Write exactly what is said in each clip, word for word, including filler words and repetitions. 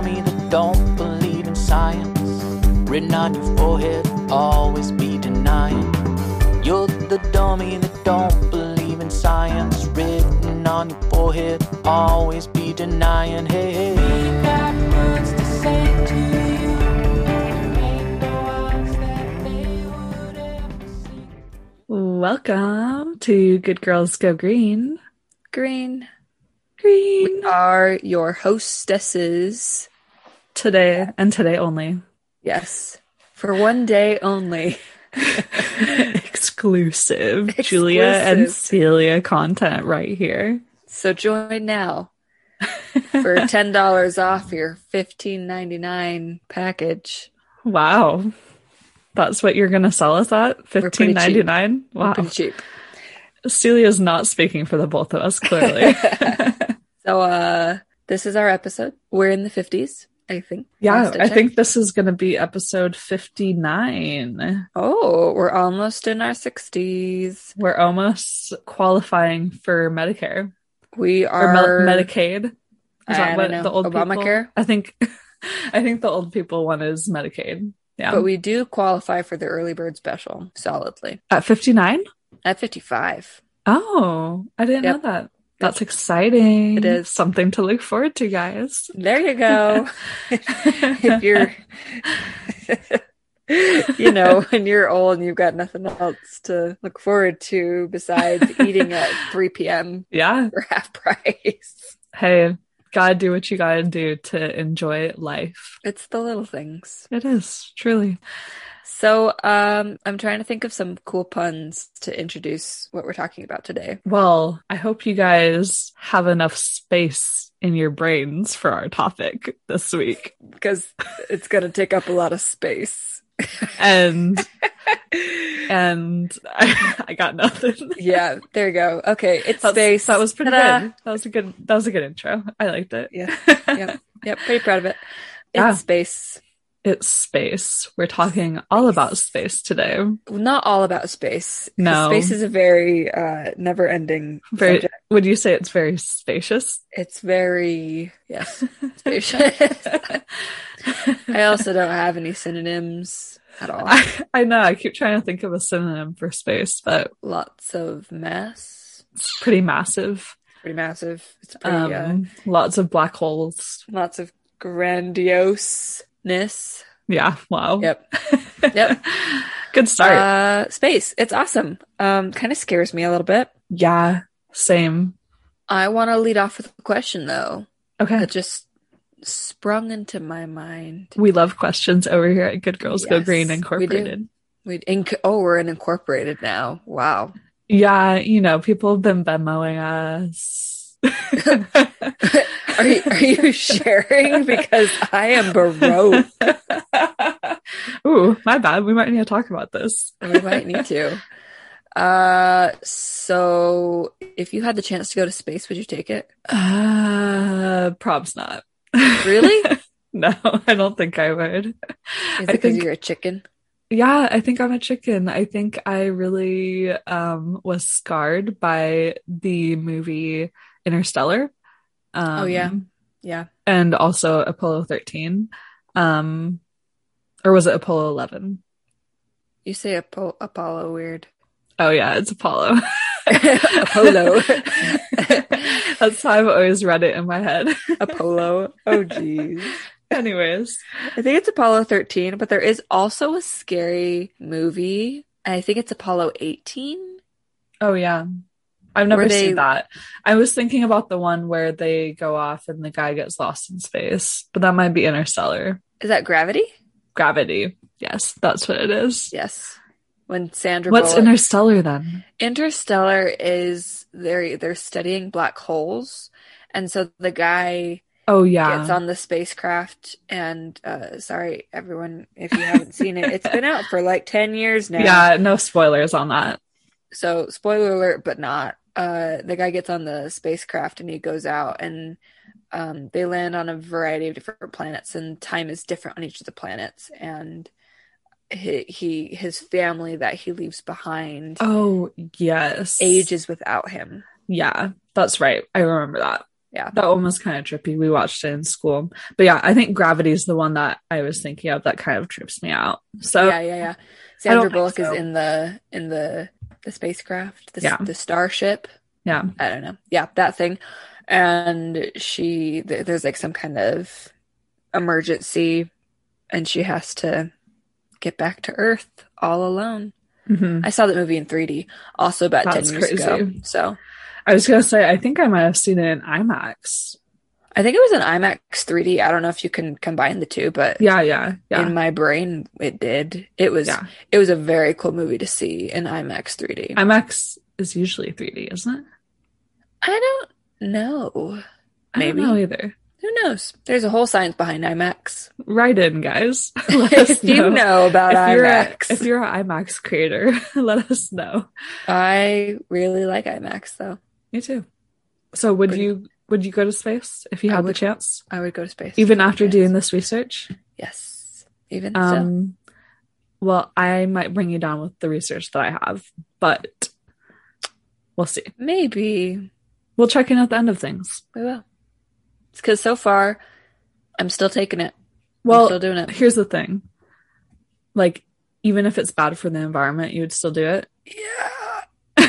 dummy that don't believe in science. Written on your forehead, always be denying. You're the dummy that don't believe in science. Written on your forehead, always be denying. Hey, hey. We got words to say to you. There ain't no odds that they would ever see. Welcome to Good Girls Go Green. Green. Green. We are your hostesses. Today and today only. Yes. For one day only. Exclusive. Exclusive. Julia and Celia content right here. So join now for ten dollars off your fifteen ninety-nine package. Wow. That's what you're going to sell us at? fifteen ninety-nine? Wow. We're pretty cheap. Celia's not speaking for the both of us, clearly. So, uh, this is our episode. We're in the fifties, I think. Yeah, I think this is going to be episode fifty-nine. Oh, we're almost in our sixties. We're almost qualifying for Medicare. We are... Or Me- Medicaid. Is that I what don't know. the old Obamacare? people? I think, I think the old people one is Medicaid. Yeah. But we do qualify for the early bird special solidly. At fifty-nine? At fifty-five. Oh, I didn't Yep. know that. That's exciting. It is. Something to look forward to, guys. There you go. If you're, you know, when you're old and you've got nothing else to look forward to besides eating at three p.m. Yeah. for half price. Hey, gotta do what you gotta do to enjoy life. It's the little things. It is, truly. So, um, I'm trying to think of some cool puns to introduce what we're talking about today. Well, I hope you guys have enough space in your brains for our topic this week. Because it's going to take up a lot of space. And, and I, I got nothing. Yeah, there you go. Okay, it's That's, space. That was pretty Ta-da. good. That was a good, that was a good intro. I liked it. Yeah, yep, yep, pretty proud of it. It's Yeah. space. It's space. We're talking all about space today. Not all about space. No. Space is a very uh, never-ending Very, subject. would you say it's very spacious? It's very, yes, spacious. I also don't have any synonyms at all. I, I know. I keep trying to think of a synonym for space, but Lots of mass. it's pretty massive. Pretty massive. It's pretty, Um, uh, lots of black holes. lots of grandioseness. Yeah. Wow. Yep. Yep. Good start. Uh, space. It's awesome. Um, kind of scares me a little bit. Yeah. Same. I want to lead off with a question, though, Okay. that just sprung into my mind. We love questions over here at Good Girls Go Yes, Green we do. Incorporated. We inc- oh, we're an incorporated now. Wow. Yeah. You know, people have been Venmoing us. Are you, are you sharing? Because I am baroque. Ooh, my bad. We might need to talk about this. We might need to. Uh, so if you had the chance to go to space, would you take it? Uh, probs not. Really? No, I don't think I would. Is I it because think- you're a chicken? Yeah, I think I'm a chicken. I think I really um was scarred by the movie Interstellar. Um, Oh, yeah. Yeah. And also Apollo thirteen. Um, or was it Apollo eleven? You say Apo- Apollo weird. Oh yeah, it's Apollo. Apollo. That's how I've always read it in my head. Apollo. Oh, geez. Anyways. I think it's Apollo thirteen, but there is also a scary movie. I think it's Apollo eighteen. Oh yeah. I've never Where they- seen that. I was thinking about the one where they go off and the guy gets lost in space, but that might be Interstellar. Is that Gravity? Gravity. Yes, that's what it is. Yes. When Sandra What's Bullock- Interstellar then? Interstellar is they're they're studying black holes, and so the guy Oh yeah. gets on the spacecraft and uh sorry everyone if you haven't seen it, it's been out for like ten years now. Yeah, no spoilers on that. So spoiler alert, but not. Uh the guy gets on the spacecraft and he goes out and um they land on a variety of different planets, and time is different on each of the planets, and he, he his family that he leaves behind Oh yes. ages without him. Yeah, that's right. I remember that. Yeah. That one was kind of trippy. We watched it in school. But yeah, I think Gravity is the one that I was thinking of that kind of trips me out. So yeah, yeah, yeah. Sandra Bullock so. is in the in the the spacecraft, the, yeah. the starship. Yeah. I don't know. Yeah, that thing. And she th- there's like some kind of emergency and she has to get back to Earth all alone. Mm-hmm. I saw that movie in three D also about That's ten years crazy. ago. So I was gonna say I think I might have seen it in IMAX. I think it was an IMAX three D. I don't know if you can combine the two, but yeah, yeah, yeah. In my brain, it did. It was yeah. It was a very cool movie to see in IMAX three D. IMAX is usually three D, isn't it? I don't know. Maybe. I don't know either. Who knows? There's a whole science behind IMAX. Write in, guys. If know. you know about if IMAX. You're a, if you're an IMAX creator, let us know. I really like IMAX, though. Me too. So would Pretty. you would you go to space if you had would, the chance? I would go to space. Even after doing this research? Yes. Even um, so. Well, I might bring you down with the research that I have, but we'll see. Maybe. We'll check in at the end of things. We will. It's because so far, I'm still taking it. Well, I'm still doing it. Here's the thing. Like, even if it's bad for the environment, you would still do it? Yeah.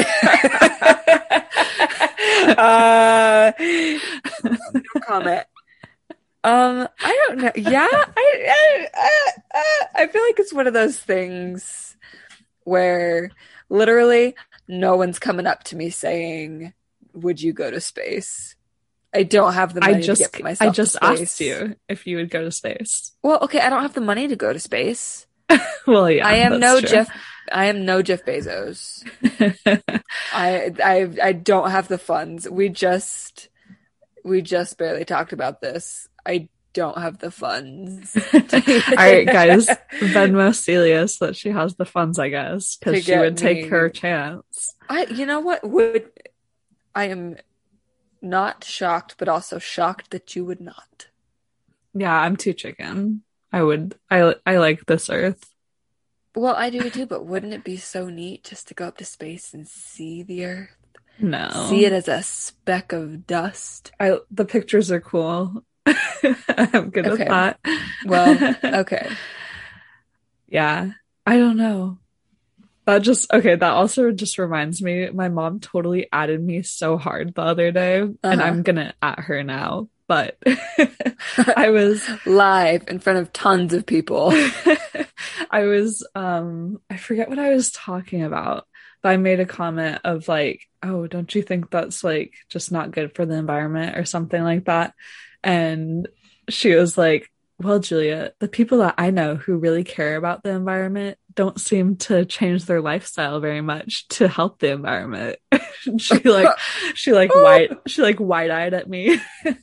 uh, no comment. Um, I don't know. Yeah, I, I, I, I feel like it's one of those things where literally no one's coming up to me saying, would you go to space? I don't have the money I just, to get myself I just to space. asked you if you would go to space. Well, okay, I don't have the money to go to space. Well, yeah, I am no true. Jeff. I am no Jeff Bezos. I I I don't have the funds. We just we just barely talked about this. I don't have the funds. All right, guys, Venmo Celia so that she has the funds, I guess, because she would take me. her chance. I, you know what? Would I am not shocked, but also shocked that you would not. Yeah, I'm too chicken. I would. I I like this Earth. Well, I do too, but wouldn't it be so neat just to go up to space and see the Earth? No, see it as a speck of dust. I the pictures are cool. I'm good okay. with that. Well, okay. Yeah, I don't know. That just okay. That also just reminds me. My mom totally added me so hard the other day, uh-huh. and I'm gonna at her now. But I was live in front of tons of people. I was, um, I forget what I was talking about, but I made a comment of like, oh, don't you think that's like just not good for the environment or something like that? And she was like, well, Julia, the people that I know who really care about the environment don't seem to change their lifestyle very much to help the environment. she like, she like white, she like wide-eyed at me.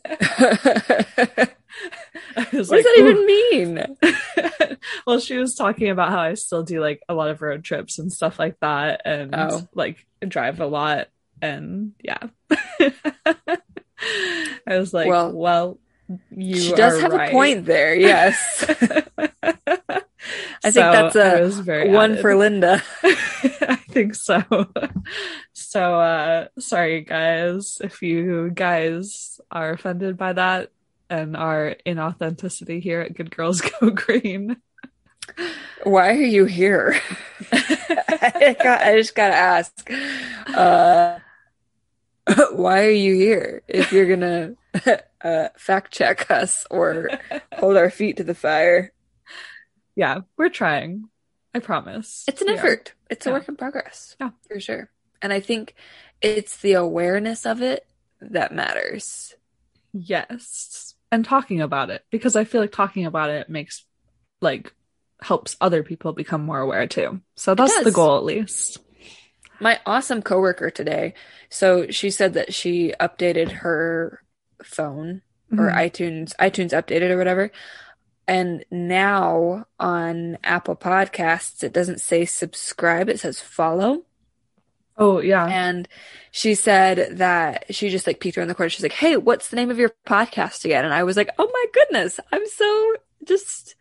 I was what like, does that even mean? Well, she was talking about how I still do like a lot of road trips and stuff like that, and oh. like drive a lot, and yeah. I was like, well, well you she does are have right. a point there. Yes. I so think that's a was very one added. for Linda. I think so. So, uh, sorry guys, if you guys are offended by that and our inauthenticity here at Good Girls Go Green. Why are you here? I, got, I just gotta ask. Uh, why are you here? If you're gonna uh, fact check us or hold our feet to the fire. Yeah, we're trying. I promise. It's an we effort. Are. It's yeah. a work in progress. Yeah, for sure. And I think it's the awareness of it that matters. Yes. And talking about it, because I feel like talking about it makes, like, helps other people become more aware too. So that's the goal, at least. My awesome coworker today, so she said that she updated her phone mm-hmm. or iTunes, iTunes updated or whatever. And now on Apple Podcasts, it doesn't say subscribe, it says follow. Oh, yeah. And she said that she just like peeked around the corner. She's like, hey, what's the name of your podcast again? And I was like, oh my goodness, I'm so just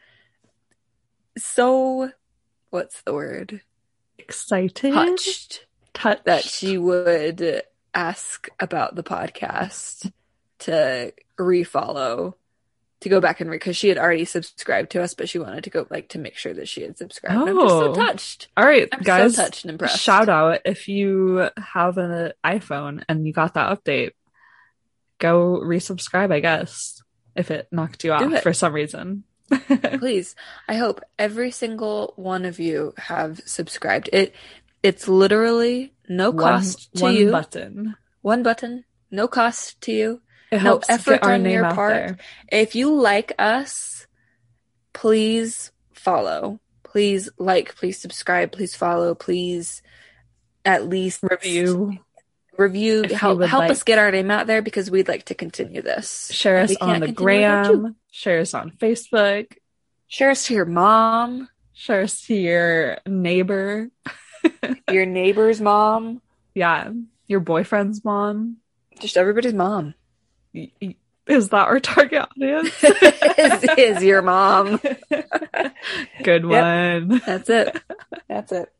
so, what's the word? Excited? Touched. Touched. That she would ask about the podcast. to refollow, to go back and read, because she had already subscribed to us, but she wanted to go like to make sure that she had subscribed. Oh. And I'm just so touched. All right, I'm guys. so touched and impressed. Shout out if you have an iPhone and you got that update. Go resubscribe, I guess, if it knocked you off for some reason. Please. I hope every single one of you have subscribed. It it's literally no cost one, to one you. One button. One button. No cost to you. It no helps effort get our on name your out part. there. If you like us, please follow. Please like, please subscribe, please follow, please at least Review. Review. If you Help would help like. us get our name out there, because we'd like to continue this. Share us We on can't the continue without you. gram. Share us on Facebook. Share us to your mom, Share us to your neighbor. your neighbor's mom, Yeah. Your boyfriend's mom. just everybody's mom. Y- y- Is that our target audience? is, is your mom. Good one. That's it. That's it.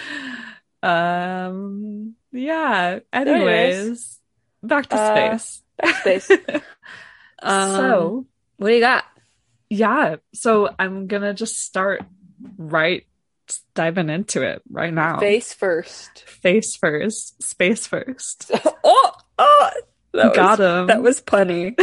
Um. Yeah. Anyways, Anyways, back to uh, space. Backspace. um, so what do you got? yeah. So I'm gonna just start right diving into it right now. Face first. Face first. Space first. oh, oh, that Got was, him. That was punny.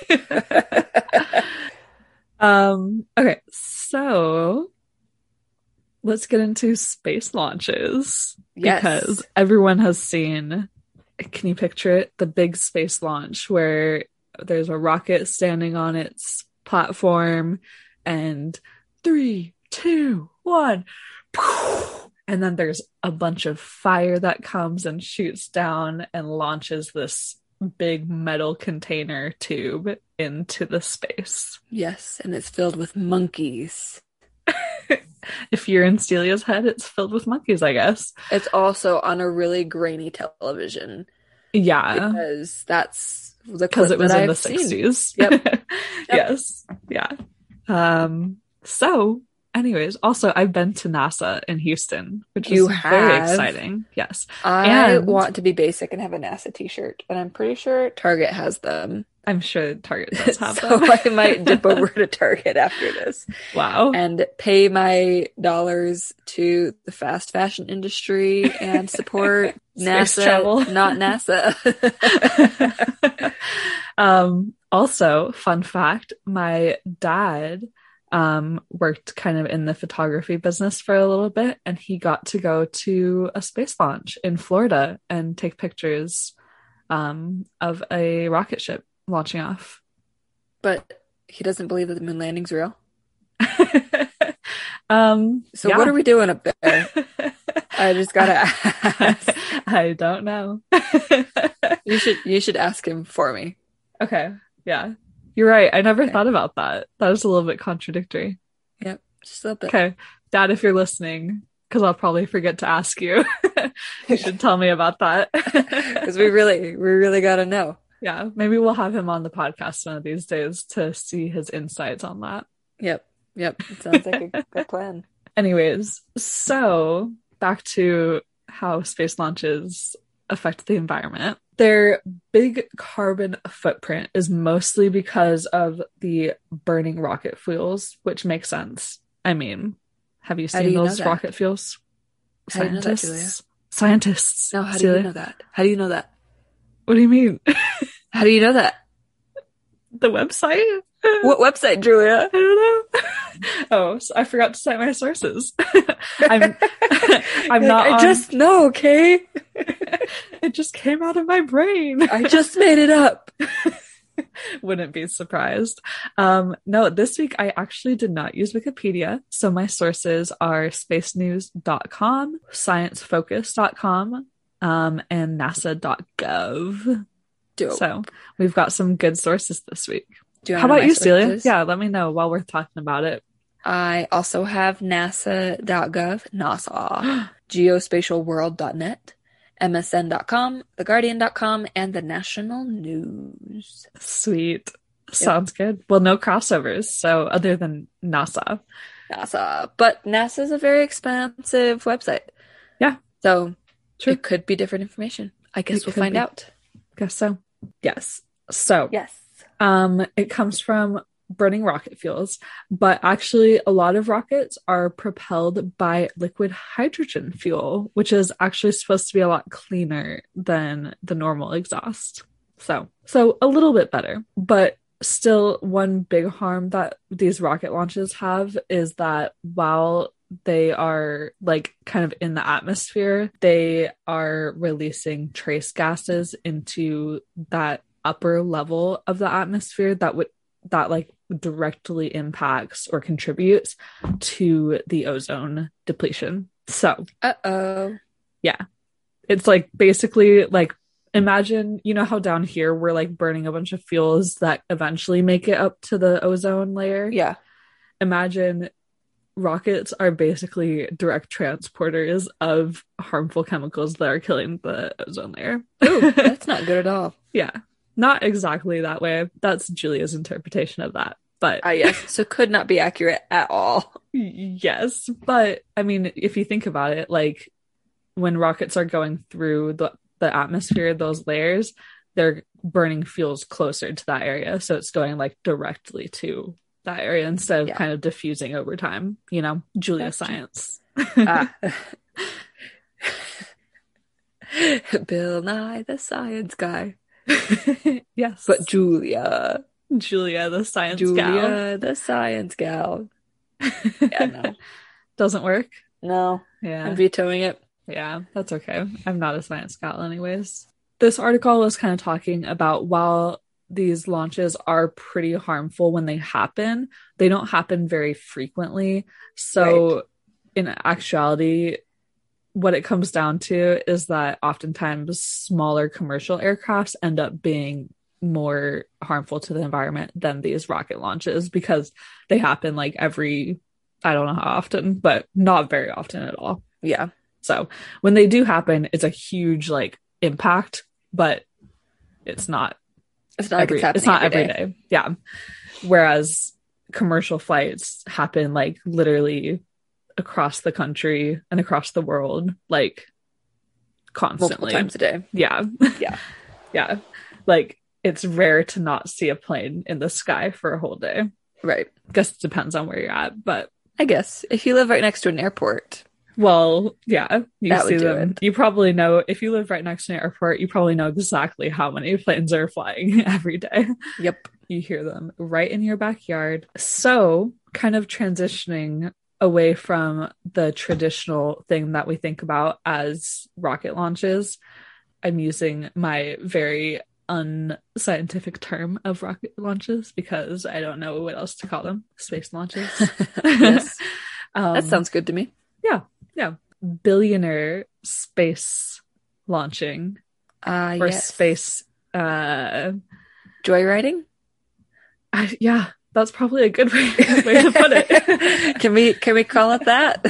um. Okay. So let's get into space launches. Yes. Because everyone has seen, can you picture it? The big space launch where there's a rocket standing on its platform and three, two, one, and then there's a bunch of fire that comes and shoots down and launches this big metal container tube into the space. Yes, and it's filled with monkeys. If you're in Celia's head, it's filled with monkeys, I guess. It's also on a really grainy television. Yeah. Because that's the Because clip it was that in I've the seen. sixties. Yep. Yep. Yes. Yeah. Um, so anyways, also I've been to NASA in Houston, which You is very have? exciting. Yes. I And- want to be basic and have a NASA t-shirt, and I'm pretty sure Target has them. I'm sure Target does have so them. I might dip over to Target after this Wow. and pay my dollars to the fast fashion industry and support Space NASA, travel. not NASA. um, also, fun fact, my dad um worked kind of in the photography business for a little bit, and he got to go to a space launch in Florida and take pictures um of a rocket ship launching off. But he doesn't believe that the moon landing's real. um So yeah. what are we doing up there? I just gotta ask. I don't know. You should you should ask him for me. Okay, yeah, you're right. I never Okay. thought about that. That was a little bit contradictory. Yep, just a little bit. Okay, Dad, if you're listening, because I'll probably forget to ask you, you should tell me about that. Because we really we really gotta know. Yeah, maybe we'll have him on the podcast one of these days to see his insights on that. Yep, yep. It sounds like a good plan. Anyways, so back to how space launches affect the environment. Their big carbon footprint is mostly because of the burning rocket fuels, which makes sense. I mean, have you How do seen you know those that? rocket fuels? How do you know that, Julia? Scientists. Scientists. No, how do Celia. you know that? How do you know that? What do you mean? How do you know that? The website? What website, Julia? I don't know. Oh, so I forgot to cite my sources. I'm I'm not I on- just know, okay? It just came out of my brain. I just made it up. Wouldn't be surprised. Um, no, this week I actually did not use Wikipedia. So my sources are space news dot com, science focus dot com, um, and nasa dot gov. Dope. So we've got some good sources this week. Do you How wanna know about my you, Celia? sources? Yeah, let me know while we're talking about it. I also have nasa dot gov, NASA, geospatial world dot net, M S N dot com, the guardian dot com, and the National News. Sweet. Sounds good. Well, no crossovers. So other than NASA. NASA. But NASA is a very expensive website. Yeah. So True. it could be different information. I guess It we'll could find be. out. Guess so. Yes. So, Yes. um, it comes from burning rocket fuels, but actually a lot of rockets are propelled by liquid hydrogen fuel, which is actually supposed to be a lot cleaner than the normal exhaust. So, so a little bit better, but still one big harm that these rocket launches have is that while they are like kind of in the atmosphere, they are releasing trace gases into that upper level of the atmosphere that would that like directly impacts or contributes to the ozone depletion. So, uh-oh. Yeah. It's like basically like imagine, you know how down here we're like burning a bunch of fuels that eventually make it up to the ozone layer? Yeah. Imagine rockets are basically direct transporters of harmful chemicals that are killing the ozone layer. Ooh, that's not good at all. Yeah. Not exactly that way. That's Julia's interpretation of that. But uh, yes, so could not be accurate at all. Yes. But I mean, if you think about it, like when rockets are going through the, the atmosphere, those layers, they're burning fuels closer to that area. So it's going like directly to that area instead of yeah. kind of diffusing over time, you know, Julia That's science. ah. Bill Nye the Science Guy. Yes. But Julia. Julia the Science Julia Gal. Julia the Science Gal. Yeah, no. Doesn't work? No. Yeah. I'm vetoing it. Yeah, that's okay. I'm not a science gal anyways. This article was kind of talking about while these launches are pretty harmful when they happen, they don't happen very frequently. So right. in actuality, what it comes down to is that oftentimes smaller commercial aircrafts end up being more harmful to the environment than these rocket launches because they happen like every, I don't know how often, but not very often at all. Yeah. So when they do happen, it's a huge like impact, but it's not. It's not every, like it's, it's not every every day. day. Yeah. Whereas commercial flights happen like literally across the country and across the world, like constantly. Multiple times a day. Yeah. Yeah. Yeah. Like it's rare to not see a plane in the sky for a whole day. Right. Guess it depends on where you're at, but I guess if you live right next to an airport. Well, yeah, you that see would do them. It. You probably know if you live right next to an airport, you probably know exactly how many planes are flying every day. Yep. You hear them right in your backyard. So kind of transitioning away from the traditional thing that we think about as rocket launches, I'm using my very unscientific term of rocket launches because I don't know what else to call them. Space launches. Yes. um, that sounds good to me. Yeah. Yeah. Billionaire space launching. Uh, or yes. space. Uh, Joyriding? I, yeah. That's probably a good way, way to put it. Can we, can we call it that?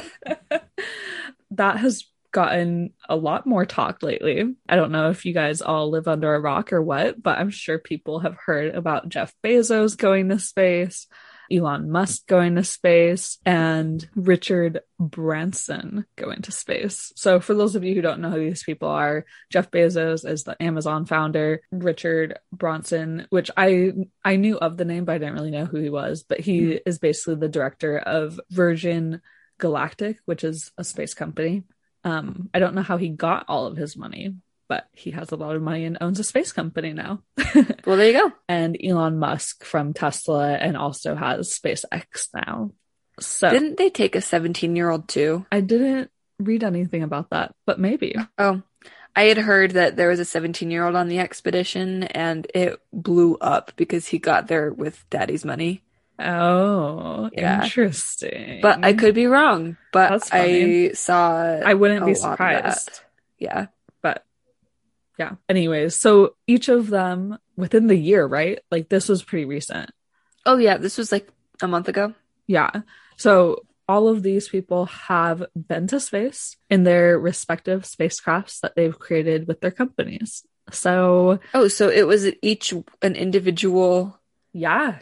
That has gotten a lot more talk lately. I don't know if you guys all live under a rock or what, but I'm sure people have heard about Jeff Bezos going to space, Elon Musk going to space, and Richard Branson going to space. So for those of you who don't know who these people are, Jeff Bezos is the Amazon founder. Richard Branson, which I I knew of the name, but I didn't really know who he was, but he mm-hmm. is basically the director of Virgin Galactic, which is a space company. Um, I don't know how he got all of his money, but he has a lot of money and owns a space company now. Well, there you go. And Elon Musk from Tesla and also has SpaceX now. So didn't they take a seventeen-year-old too? I didn't read anything about that, but maybe. Oh, I had heard that there was a seventeen-year-old on the expedition and it blew up because he got there with daddy's money. Oh, yeah. Interesting. But I could be wrong. But That's funny. I saw I wouldn't be surprised. Yeah. But yeah. Anyways, so each of them within the year, right? Like this was pretty recent. Oh yeah, this was like a month ago. Yeah. So all of these people have been to space in their respective spacecrafts that they've created with their companies. So Oh, so it was each an individual. Yeah.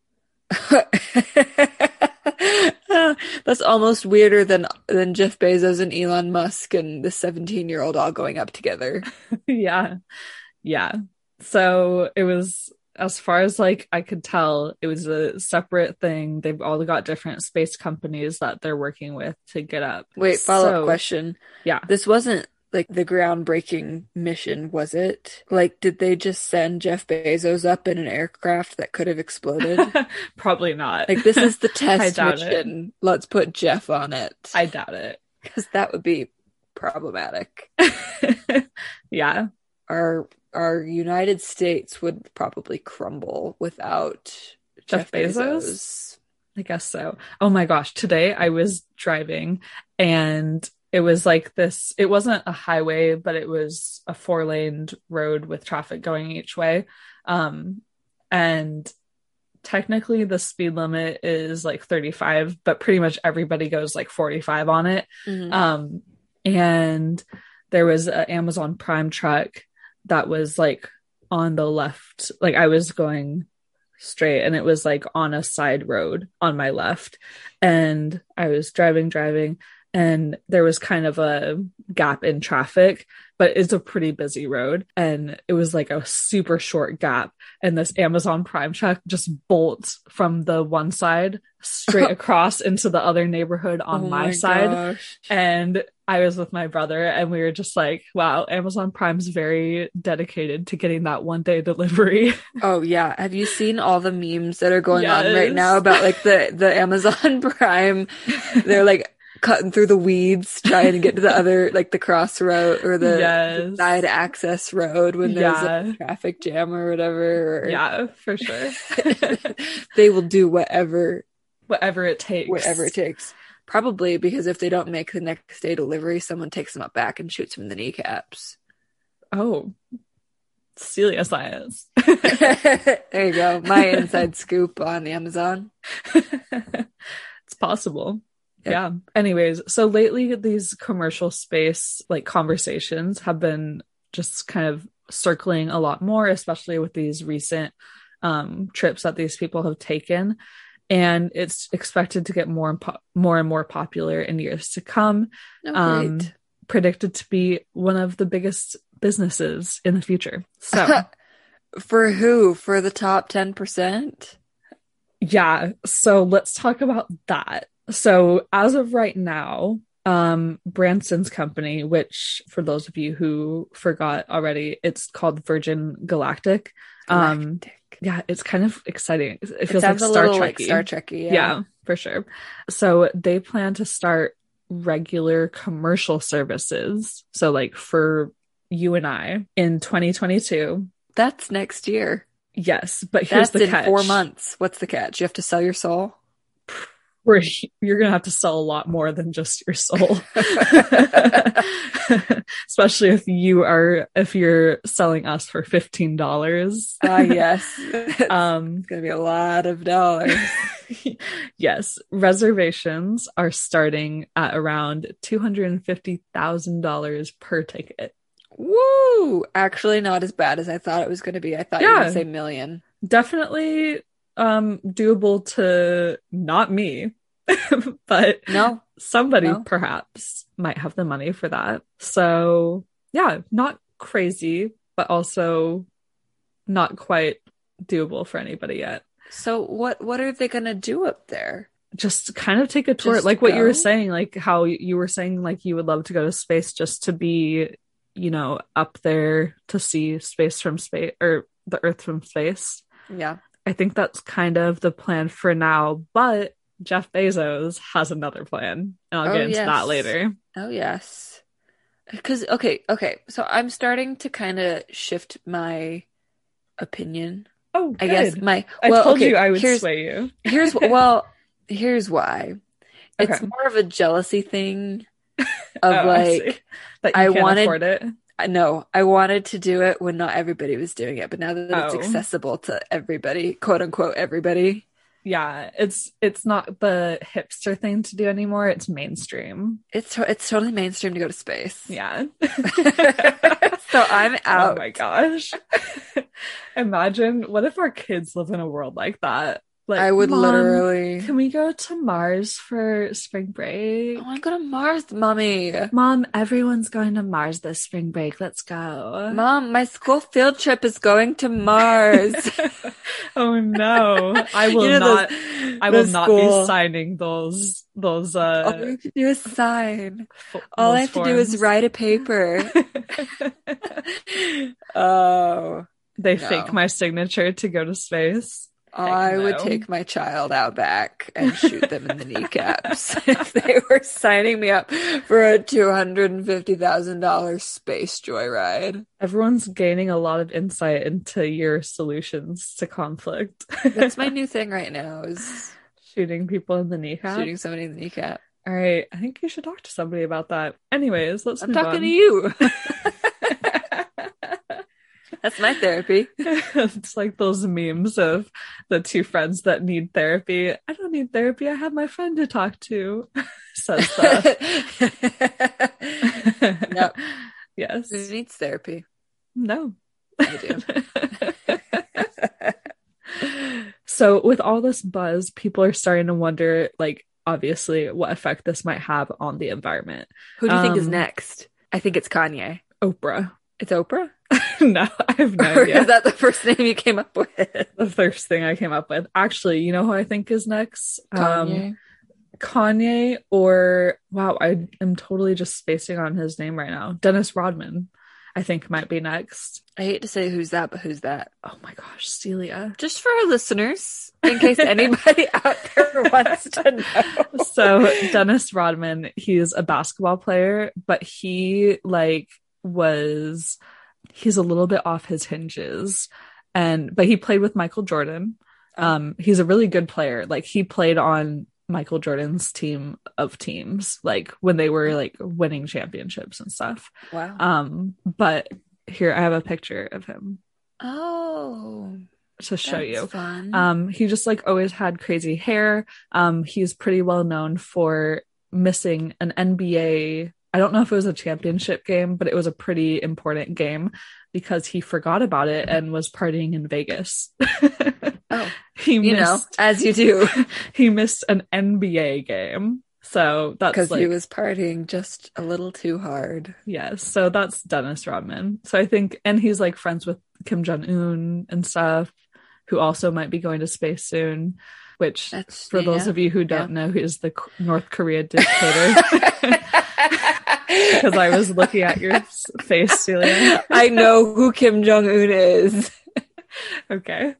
That's almost weirder than than Jeff Bezos and Elon Musk and the seventeen-year-old all going up together. Yeah. Yeah. So it was, as far as like I could tell, it was a separate thing. They've all got different space companies that they're working with to get up. Wait, follow-up So, question. yeah. This wasn't like the groundbreaking mission, was it? Like, did they just send Jeff Bezos up in an aircraft that could have exploded? Probably not. Like, this is the I test doubt mission. Let's put Jeff on it. I doubt it. Because that would be problematic. Yeah. Our our United States would probably crumble without Jeff Jeff, Bezos? Bezos. I guess so. Oh my gosh. Today I was driving and it was like this, it wasn't a highway, but it was a four laned road with traffic going each way. Um, and technically the speed limit is like thirty-five, but pretty much everybody goes like forty-five on it. Mhm. Um, and there was an Amazon Prime truck that was like on the left, like I was going straight and it was like on a side road on my left, and I was driving driving and there was kind of a gap in traffic, but it's a pretty busy road and it was like a super short gap, and this Amazon Prime truck just bolts from the one side straight across into the other neighborhood on Oh my, my side. gosh. And I was with my brother and we were just like, wow, Amazon Prime's very dedicated to getting that one day delivery. Oh yeah. Have you seen all the memes that are going on right Yes. now about like the, the Amazon Prime? They're like cutting through the weeds, trying to get to the other, like the crossroad or the, Yes. the side access road when there's Yeah. a traffic jam or whatever. Or Yeah, for sure. they will do whatever, Whatever it takes. whatever it takes. Probably because if they don't make the next day delivery, someone takes them up back and shoots them in the kneecaps. Oh, Celia science. There you go. My inside scoop on Amazon. It's possible. Yep. Yeah. Anyways, so lately these commercial space like conversations have been just kind of circling a lot more, especially with these recent um, trips that these people have taken. And it's expected to get more and po- more and more popular in years to come. Oh, Um, great. predicted to be one of the biggest businesses in the future. So For who? For the top ten percent? yeah, so let's talk about that. So as of right now, um, Branson's company, which for those of you who forgot already, it's called Virgin Galactic. Um, Galactic. yeah, it's kind of exciting. It It feels like sounds a Star little like Trek-y. Star Trek-y. Yeah. Yeah. for sure. So they plan to start regular commercial services. So like for you and I in twenty twenty-two. That's next year. Yes, but here's That's the in catch. four months. What's the catch? You have to sell your soul? Where you're gonna have to sell a lot more than just your soul. Especially if you are if you're selling us for fifteen dollars. Ah, yes. Um It's going to be a lot of dollars. yes, reservations are starting at around two hundred fifty thousand dollars per ticket. Woo! Actually, not as bad as I thought it was going to be. I thought you were Yeah. going to say million. Definitely um doable to not me, but No. somebody No. perhaps might have the money for that. So yeah, not crazy, but also not quite doable for anybody yet. So what what are they going to do up there? Just kind of take a tour, Just like what you go? were saying, like how you were saying, like you would love to go to space just to be, you know, up there to see space from space or the Earth from space. Yeah. I think that's kind of the plan for now, but Jeff Bezos has another plan, and I'll Oh, get into yes. that later. Oh, yes. Because, okay, okay. So I'm starting to kind of shift my opinion. Oh, I guess good. my, I well, told okay, you I would here's, sway you. here's, well, here's why. It's Okay. more of a jealousy thing of Oh, I see. like, that you I can't wanted- afford it. I know I wanted to do it when not everybody was doing it, but now that it's Oh. accessible to everybody, quote unquote, everybody, Yeah, it's it's not the hipster thing to do anymore. It's mainstream. it's to- it's totally mainstream to go to space. Yeah. So I'm out. Oh my gosh. Imagine what if our kids live in a world like that? Like, I would Mom, literally. can we go to Mars for spring break? I want to go to Mars, Mommy. Mom, everyone's going to Mars this spring break. Let's go. Mom, my school field trip is going to Mars. Oh no. I will You know not those- I will those not school- be signing those those uh All you have to do is sign. fo- All I those have to do is forms. write a paper. Oh, They No. fake my signature to go to space. I would no. take my child out back and shoot them in the kneecaps if they were signing me up for a two hundred fifty thousand dollars space joyride. Everyone's gaining a lot of insight into your solutions to conflict. That's my new thing right now is Shooting people in the kneecap. shooting somebody in the kneecap. All right, I think you should talk to somebody about that. Anyways, let's I'm move talking on. to you. That's my therapy. It's like those memes of the two friends that need therapy. I don't need therapy. I have my friend to talk to. Says that. Yep. Yes. Who needs therapy? No. I do. So with all this buzz, people are starting to wonder, like, obviously, what effect this might have on the environment. Who do you think is Um, next? I think it's Kanye. Oprah. It's Oprah? No, I have no Or idea. is that the first name you came up with? The first thing I came up with. Actually, you know who I think is next? Kanye. Um, Kanye or, wow, I am totally just spacing on his name right now. Dennis Rodman, I think might be next. I hate to say who's that, but who's that? Oh my gosh, Celia. Just for our listeners, in case anybody out there wants to know. So Dennis Rodman, he's a basketball player, but he like was, he's a little bit off his hinges. And, but he played with Michael Jordan. Um, he's a really good player. Like he played on Michael Jordan's team of teams, like when they were like winning championships and stuff. Wow. Um, but here I have a picture of him Oh, to show that's you. fun. Um, he just like always had crazy hair. Um, he's pretty well known for missing an N B A. I don't know if it was a championship game, but it was a pretty important game because he forgot about it and was partying in Vegas. Oh, he you missed, know, as you do, he missed an N B A game. So that's because like, he was partying just a little too hard. yes. So that's Dennis Rodman. So I think, and he's like friends with Kim Jong-un and stuff, who also might be going to space soon, which That's for those yeah. of you who don't Yeah. know, he is the K- North Korea dictator. Because I was looking at your s- face, Celia. I know who Kim Jong Un is. Okay.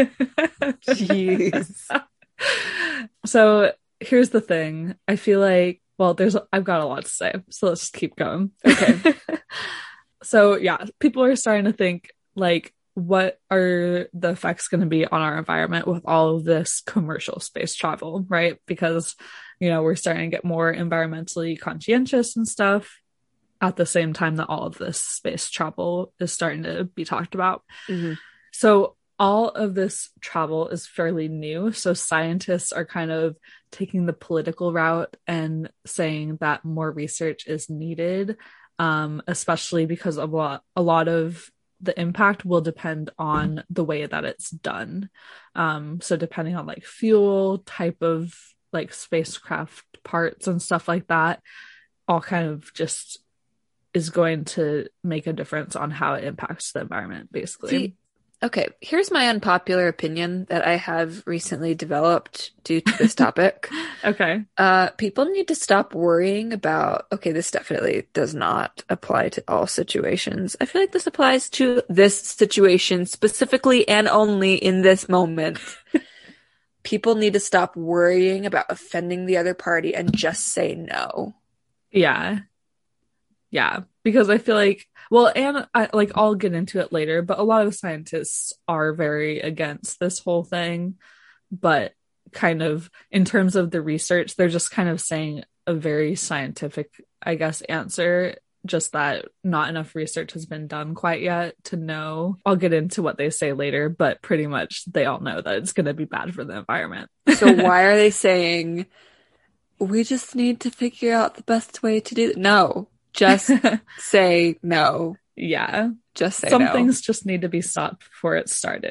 Jeez. So here's the thing. I feel like, well, there's, I've got a lot to say, so let's just keep going. Okay. So yeah, people are starting to think like, what are the effects going to be on our environment with all of this commercial space travel, right? Because, you know, we're starting to get more environmentally conscientious and stuff at the same time that all of this space travel is starting to be talked about. Mhm. So all of this travel is fairly new. So scientists are kind of taking the political route and saying that more research is needed, um, especially because of a lot, a lot of the impact will depend on the way that it's done. Um, so depending on like fuel, type of like spacecraft parts and stuff like that, all kind of just is going to make a difference on how it impacts the environment, basically. See, okay, here's my unpopular opinion that I have recently developed due to this topic. Okay. Uh, people need to stop worrying about, okay, this definitely does not apply to all situations. I feel like this applies to this situation specifically and only in this moment. People need to stop worrying about offending the other party and just say no. Yeah. Yeah. Because I feel like, well, and I, like, I'll get into it later, but a lot of scientists are very against this whole thing. But kind of in terms of the research, they're just kind of saying a very scientific, I guess, answer, just that not enough research has been done quite yet to know. I'll get into what they say later, but pretty much they all know that it's going to be bad for the environment. So why are they saying, we just need to figure out the best way to do it? No, just say no. Yeah. Just say Some no. things just need to be stopped before it started.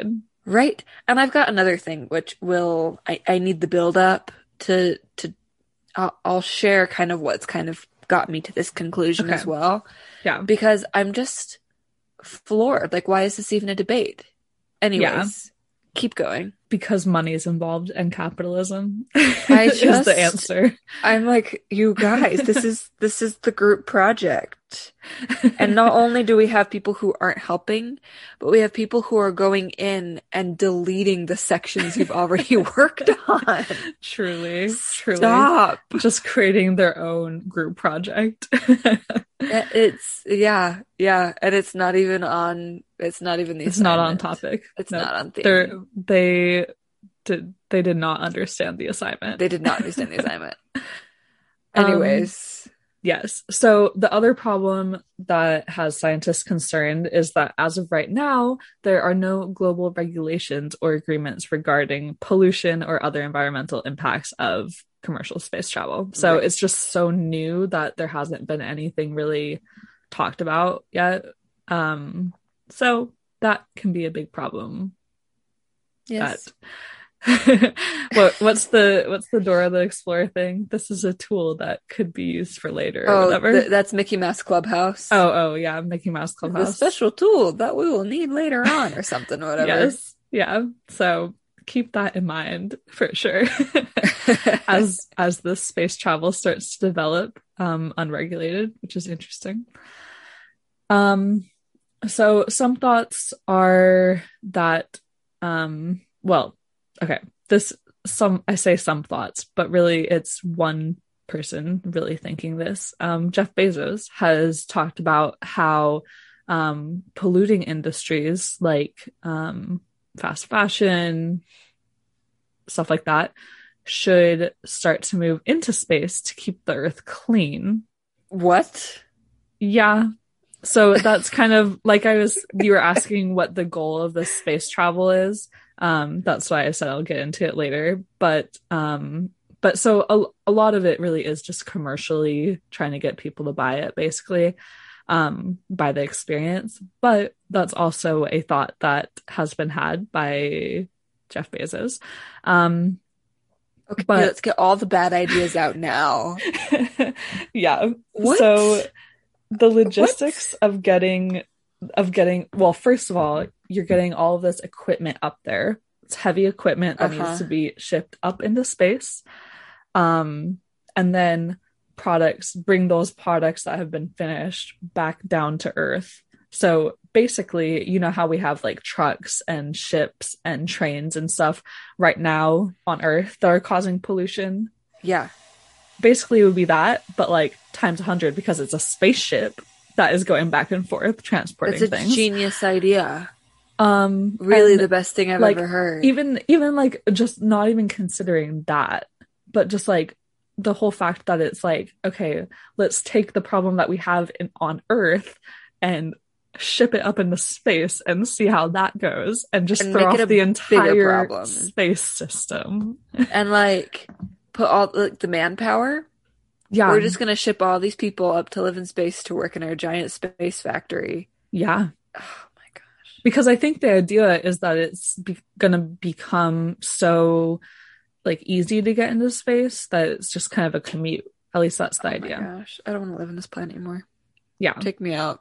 Right. And I've got another thing, which will, I, I need the build up to, to, I'll, I'll share kind of what's kind of got me to this conclusion Okay. as well. Yeah. Because I'm just floored. Like, why is this even a debate? Anyways, Yeah. keep going. Because money is involved and capitalism I is just, the answer. I'm like, you guys, this is, this is the group project. And not only do we have people who aren't helping, but we have people who are going in and deleting the sections you've already worked on. Truly, truly. Stop. Just creating their own group project. It's, yeah, yeah. And it's not even on, it's not even the It's not on assignment. topic. It's Nope. not on theme. They're, they did, they did not understand the assignment. They did not understand the assignment. Um, Anyways. Yes. So the other problem that has scientists concerned is that as of right now, there are no global regulations or agreements regarding pollution or other environmental impacts of commercial space travel. So Right. it's just so new that there hasn't been anything really talked about yet. Um, so that can be a big problem. Yes. That what what's the what's the Dora the Explorer thing? This is a tool that could be used for later or Oh, whatever. th- that's Mickey Mouse Clubhouse. oh, oh yeah, Mickey Mouse The Clubhouse. special tool that we will need later on or something, or whatever. Yes. Yeah. So keep that in mind for sure. as as the space travel starts to develop um unregulated, which is interesting. Um so some thoughts are that um well, okay, this some I say some thoughts, but really it's one person really thinking this. Um, Jeff Bezos has talked about how um, polluting industries like um, fast fashion, stuff like that, should start to move into space to keep the Earth clean. What? Yeah. So that's kind of like I was, you were asking what the goal of this space travel is. Um, that's why I said I'll get into it later. But, um, but so a, a lot of it really is just commercially trying to get people to buy it, basically, um, by the experience. But that's also a thought that has been had by Jeff Bezos. Um, Okay, but let's get all the bad ideas out now. yeah. What? So the logistics what? of getting of getting well, first of all, you're getting all of this equipment up there. It's heavy equipment that uh-huh. needs to be shipped up into space. Um, and then products, bring those products that have been finished back down to Earth. So basically, you know how we have like trucks and ships and trains and stuff right now on Earth that are causing pollution? Yeah. Basically, it would be that, but like times a hundred because it's a spaceship that is going back and forth transporting things. It's a things. genius idea. Um, really the best thing I've like, ever heard. Even, even like just not even considering that, but just like the whole fact that it's like, okay, let's take the problem that we have in, on Earth and ship it up into space and see how that goes and just and throw off the entire problem. space system. And like put all like the manpower. Yeah. We're just going to ship all these people up to live in space to work in our giant space factory. Yeah. Oh my gosh. Because I think the idea is that it's be- going to become so like easy to get into space that it's just kind of a commute. At least that's the oh idea. Oh my gosh. I don't want to live on this planet anymore. Yeah. Take me out.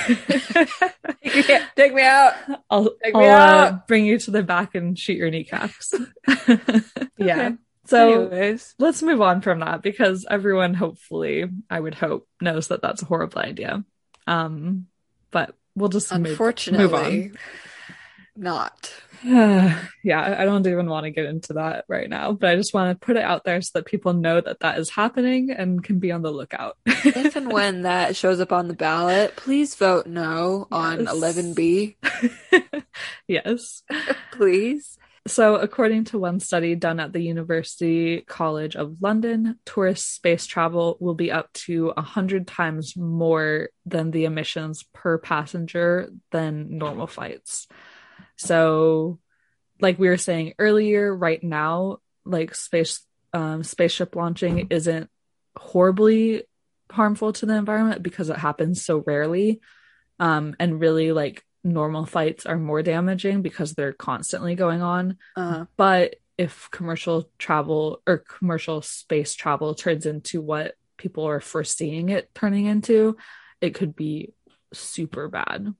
Take me out. I'll, Take I'll me out. Uh, bring you to the back and shoot your kneecaps. Yeah. Okay. So anyways, let's move on from that because everyone, hopefully, I would hope, knows that that's a horrible idea. Um, but we'll just unfortunately move, move on. Not. Yeah, I don't even want to get into that right now, but I just want to put it out there so that people know that that is happening and can be on the lookout. If and when that shows up on the ballot, please vote no yes. on eleven B. Yes. Please. So, according to one study done at the University College of London, tourist space travel will be up to one hundred times more than the emissions per passenger than normal flights. So, like we were saying earlier, right now, like space um, spaceship launching isn't horribly harmful to the environment because it happens so rarely. Um, and really, like, normal flights are more damaging because they're constantly going on. Uh, But if commercial travel or commercial space travel turns into what people are foreseeing it turning into, it could be super bad.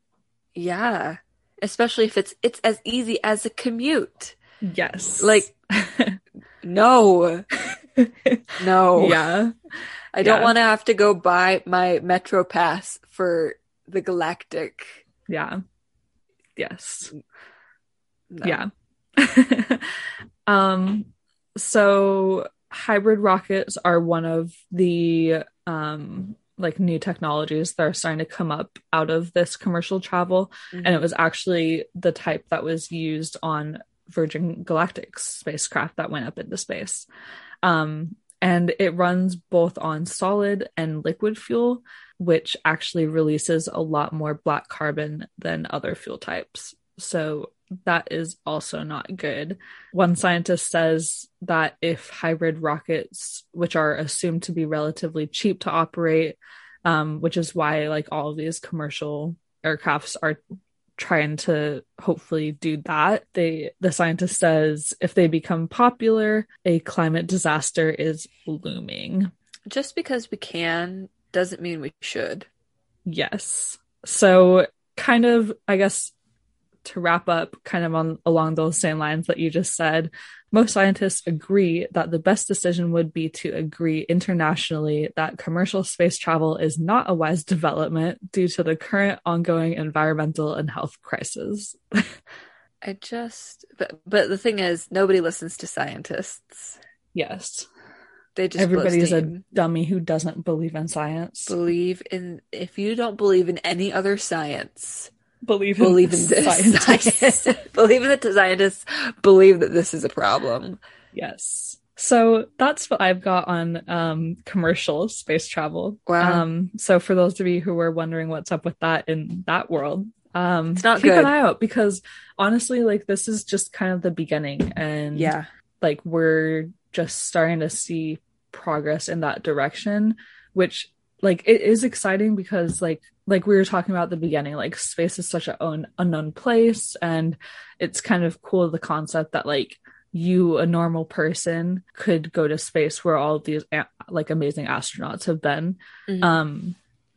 yeah. Especially if it's it's as easy as a commute. Yes. Like, no. No. Yeah. I don't Yeah. want to have to go buy my Metro Pass for the Galactic. Yeah. Yes. No. Yeah. um so hybrid rockets are one of the um like new technologies that are starting to come up out of this commercial travel. Mhm. And it was actually the type that was used on Virgin Galactic's spacecraft that went up into space. Um and it runs both on solid and liquid fuel, which actually releases a lot more black carbon than other fuel types. So that is also not good. One scientist says that if hybrid rockets, which are assumed to be relatively cheap to operate, um, which is why like all of these commercial aircrafts are trying to hopefully do that. They, the scientist says, if they become popular, a climate disaster is looming. Just because we can doesn't mean we should. Yes. So kind of, I guess, to wrap up kind of on along those same lines that you just said, most scientists agree that the best decision would be to agree internationally that commercial space travel is not a wise development due to the current ongoing environmental and health crisis. I just, but, but the thing is, nobody listens to scientists. Yes. They just Everybody's blow a steam. dummy who doesn't believe in science. Believe in, if you don't believe in any other science, Believe in, believe in this. scientists. Believe in the scientists. Believe that this is a problem. Yes. So that's what I've got on um, commercial space travel. Wow. Um, so for those of you who were wondering what's up with that in that world, um, It's not keep good. an eye out, because honestly, like this is just kind of the beginning, and Yeah. like we're just starting to see progress in that direction, which like it is exciting because like like we were talking about at the beginning, like space is such an un- unknown place, and it's kind of cool the concept that like you, a normal person, could go to space where all of these a- like amazing astronauts have been. Mhm. Um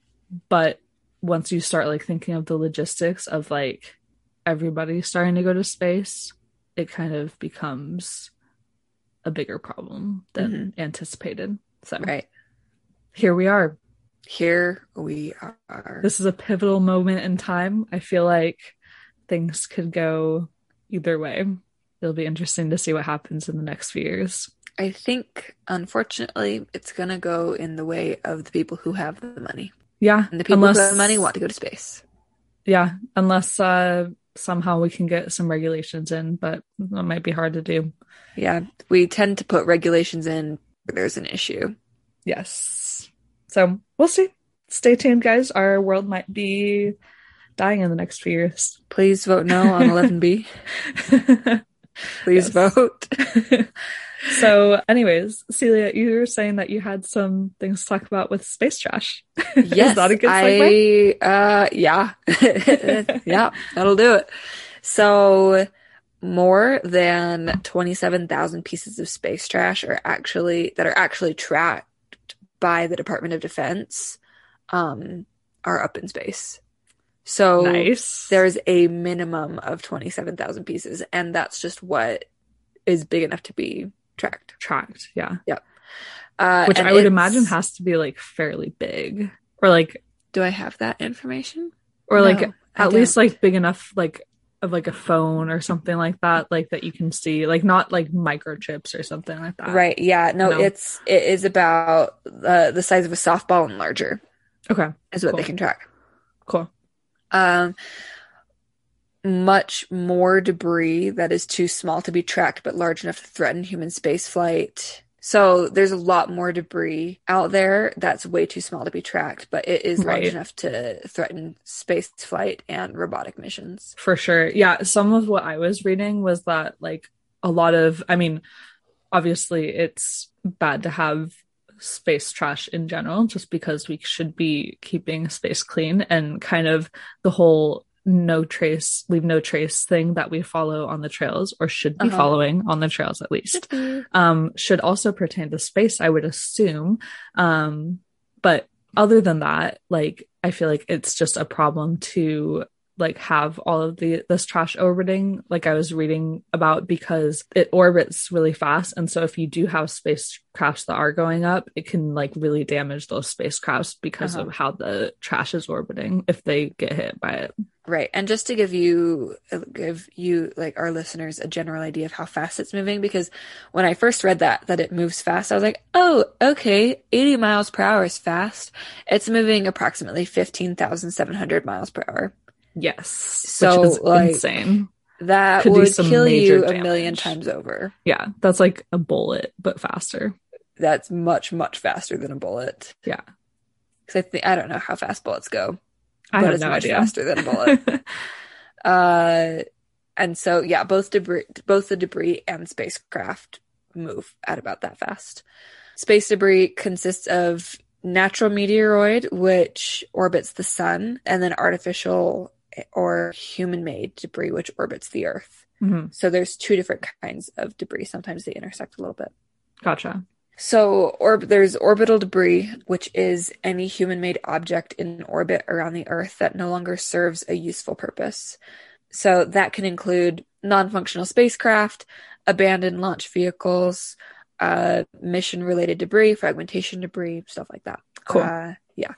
but once you start like thinking of the logistics of like everybody starting to go to space, it kind of becomes a bigger problem than anticipated. So Right. here we are. Here we are. This is a pivotal moment in time. I feel like things could go either way. It'll be interesting to see what happens in the next few years. I think, unfortunately, it's going to go in the way of the people who have the money. Yeah. And the people unless, who have money want to go to space. Yeah. Unless uh, somehow we can get some regulations in, but that might be hard to do. Yeah. We tend to put regulations in where there's an issue. Yes. So we'll see. Stay tuned, guys. Our world might be dying in the next few years. Please vote no on eleven B. Please Yes. vote. So anyways, Celia, you were saying that you had some things to talk about with space trash. Yes, Is that a good segue? I, uh, yeah. Yeah, that'll do it. So more than twenty-seven thousand pieces of space trash are actually, that are actually tracked by the Department of Defense, um, are up in space. So Nice. there's a minimum of twenty-seven thousand pieces, and that's just what is big enough to be tracked. Tracked, yeah. Uh, Which and I would it's- imagine has to be like fairly big, or like, Do I have that information? or like No, I at least don't. like big enough, like of like a phone or something like that, like that you can see, like not like microchips or something like that. Right. Yeah. No, No. it's it is about uh, the size of a softball and larger Okay. is what they Cool. can track. Cool. Um, much more debris that is too small to be tracked but large enough to threaten human spaceflight. So there's a lot more debris out there that's way too small to be tracked, but it is large Right. enough to threaten spaceflight and robotic missions. For sure. Yeah. Some of what I was reading was that like a lot of, I mean, obviously it's bad to have space trash in general, just because we should be keeping space clean, and kind of the whole no trace, leave no trace thing that we follow on the trails, or should be Uh-huh. following on the trails at least, um, should also pertain to space, I would assume. Um, but other than that, like, I feel like it's just a problem to like have all of the this trash orbiting, like I was reading about, because it orbits really fast, and so if you do have spacecrafts that are going up, it can like really damage those spacecrafts because Uh-huh. of how the trash is orbiting if they get hit by it. Right. And just to give you give you like our listeners a general idea of how fast it's moving, because when I first read that that it moves fast, I was like, "Oh, okay, eighty miles per hour is fast." It's moving approximately fifteen thousand seven hundred miles per hour. Yes. So, which is like, insane. That Could do would some kill major you a million damage. times over. Yeah, that's like a bullet but faster. That's much, much faster than a bullet. Yeah. Because I think I don't know how fast bullets go, I but have it's no much idea. faster than a bullet. uh, and so yeah, both debris, both the debris and spacecraft move at about that fast. Space debris consists of natural meteoroid, which orbits the sun, and then artificial or human-made debris, which orbits the Earth. Mm-hmm. So there's two different kinds of debris. Sometimes they intersect a little bit. Gotcha. So orb- there's orbital debris, which is any human-made object in orbit around the Earth that no longer serves a useful purpose. So that can include non-functional spacecraft, abandoned launch vehicles, uh, mission-related debris, fragmentation debris, stuff like that. Cool. Uh, yeah.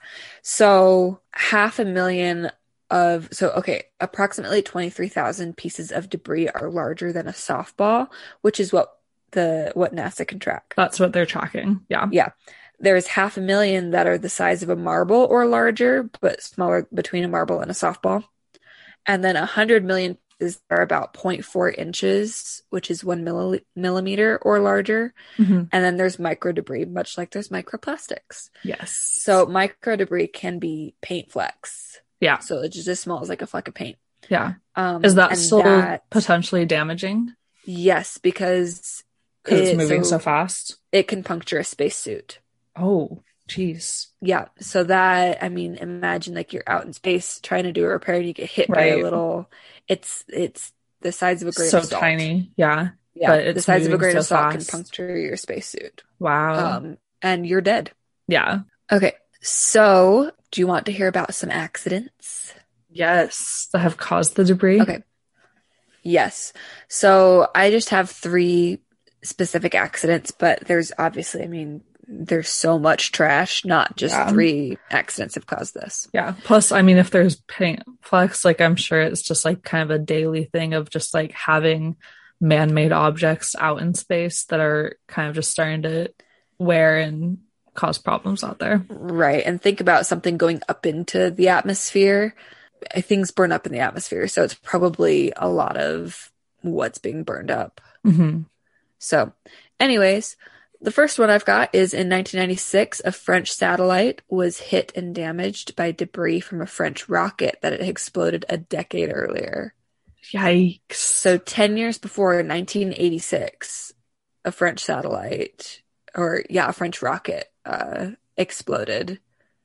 So half a million of, so okay, approximately twenty-three thousand pieces of debris are larger than a softball, which is what the what NASA can track. That's what they're tracking. Yeah. Yeah. There's half a million that are the size of a marble or larger, but smaller between a marble and a softball. And then one hundred million pieces are about zero point four inches, which is one milli- millimeter or larger. Mm-hmm. And then there's micro debris, much like there's microplastics. Yes. So micro debris can be paint flecks. Yeah. So it's just as small as like a fleck of paint. Yeah. Um, Is that and still that- potentially damaging? Yes, because Because it's it- moving so, so fast. it can puncture a spacesuit. Oh, geez. Yeah. So that, I mean, imagine like you're out in space trying to do a repair and you get hit by Right. a little, it's, it's the size of a grain So of salt. tiny. Yeah. Yeah. but The it's size of a moving grain so of salt fast. can puncture your spacesuit. Wow. Um, and you're dead. yeah. Okay. So do you want to hear about some accidents? Yes. That have caused the debris. Okay. Yes. So I just have three specific accidents, but there's obviously, I mean, there's so much trash, not just Yeah. three accidents have caused this. Yeah. Plus, I mean, if there's paint flecks, like I'm sure it's just like kind of a daily thing of just like having man-made objects out in space that are kind of just starting to wear and cause problems out there. Right. And think about something going up into the atmosphere. Things burn up in the atmosphere. So it's probably a lot of what's being burned up. Mm-hmm. So, anyways, the first one I've got is in nineteen ninety-six, a French satellite was hit and damaged by debris from a French rocket that had exploded a decade earlier. Yikes. So ten years before, in nineteen eighty-six, a French satellite, or yeah, a French rocket uh, exploded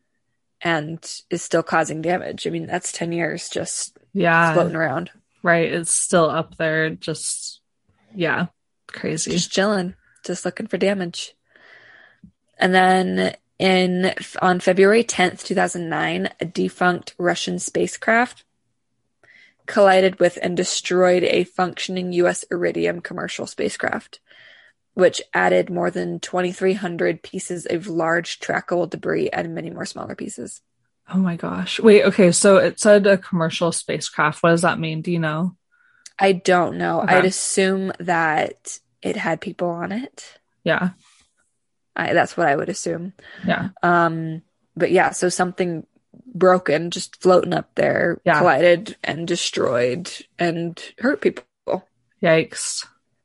and is still causing damage. I mean, that's ten years just Yeah. floating around. Right. It's still up there. Just, yeah. Crazy. Just chilling, just looking for damage. And then in on February tenth, two thousand nine, a defunct Russian spacecraft collided with and destroyed a functioning U S Iridium commercial spacecraft, which added more than twenty-three hundred pieces of large trackable debris and many more smaller pieces. Oh my gosh. Wait, okay. So it said a commercial spacecraft. What does that mean? Do you know? I don't know. Okay. I'd assume that it had people on it. Yeah. I, that's what I would assume. Yeah. Um, but yeah, so something broken, just floating up there, Yeah. collided and destroyed and hurt people. Yikes.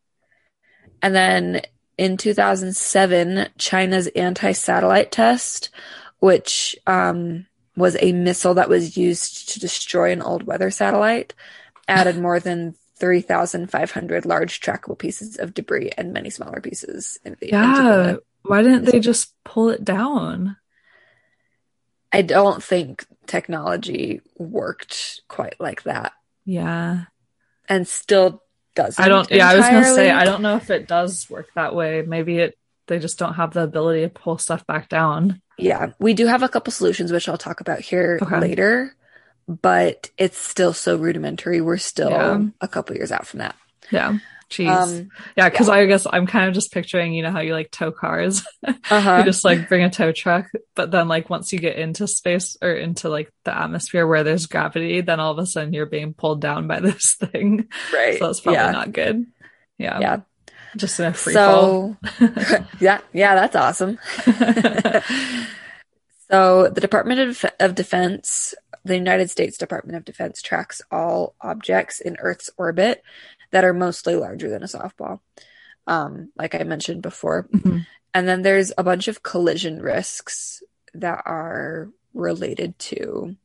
And then in two thousand seven, China's anti-satellite test, which um, was a missile that was used to destroy an old weather satellite, added more than three thousand five hundred large trackable pieces of debris and many smaller pieces. In the, Yeah. into the, Why didn't they just pull it down? I don't think technology worked quite like that, Yeah. and still doesn't. I don't, yeah, I was going to say, I entirely. don't know if it does work that way. Maybe it, they just don't have the ability to pull stuff back down. Yeah, we do have a couple solutions, which I'll talk about here Okay. later, but it's still so rudimentary. We're still Yeah. a couple years out from that. Yeah. Jeez. Um, Yeah, because yeah. I guess I'm kind of just picturing, you know, how you like tow cars. You Uh-huh. just like bring a tow truck, but then like once you get into space or into like the atmosphere where there's gravity, then all of a sudden you're being pulled down by this thing. Right. So that's probably Yeah. not good. Yeah. Yeah. Just in a free fall. So, yeah, yeah, that's awesome. So the Department of, of Defense, the United States Department of Defense, tracks all objects in Earth's orbit that are mostly larger than a softball, um, like I mentioned before. Mhm. And then there's a bunch of collision risks that are related to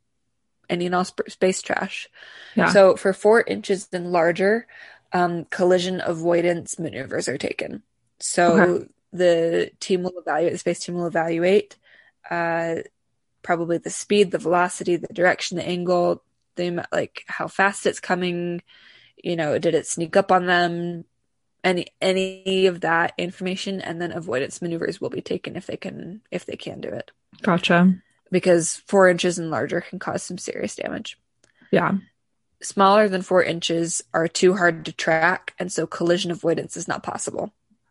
any and all sp- space trash. Yeah. So for four inches and larger, um, collision avoidance maneuvers are taken. So Okay. the team will evaluate, the space team will evaluate uh, probably the speed, the velocity, the direction, the angle, the am- like how fast it's coming. You know, did it sneak up on them? Any any of that information, and then avoidance maneuvers will be taken if they can if they can do it, Gotcha. because four inches and larger can cause some serious damage. Yeah. Smaller than four inches are too hard to track, and so collision avoidance is not possible.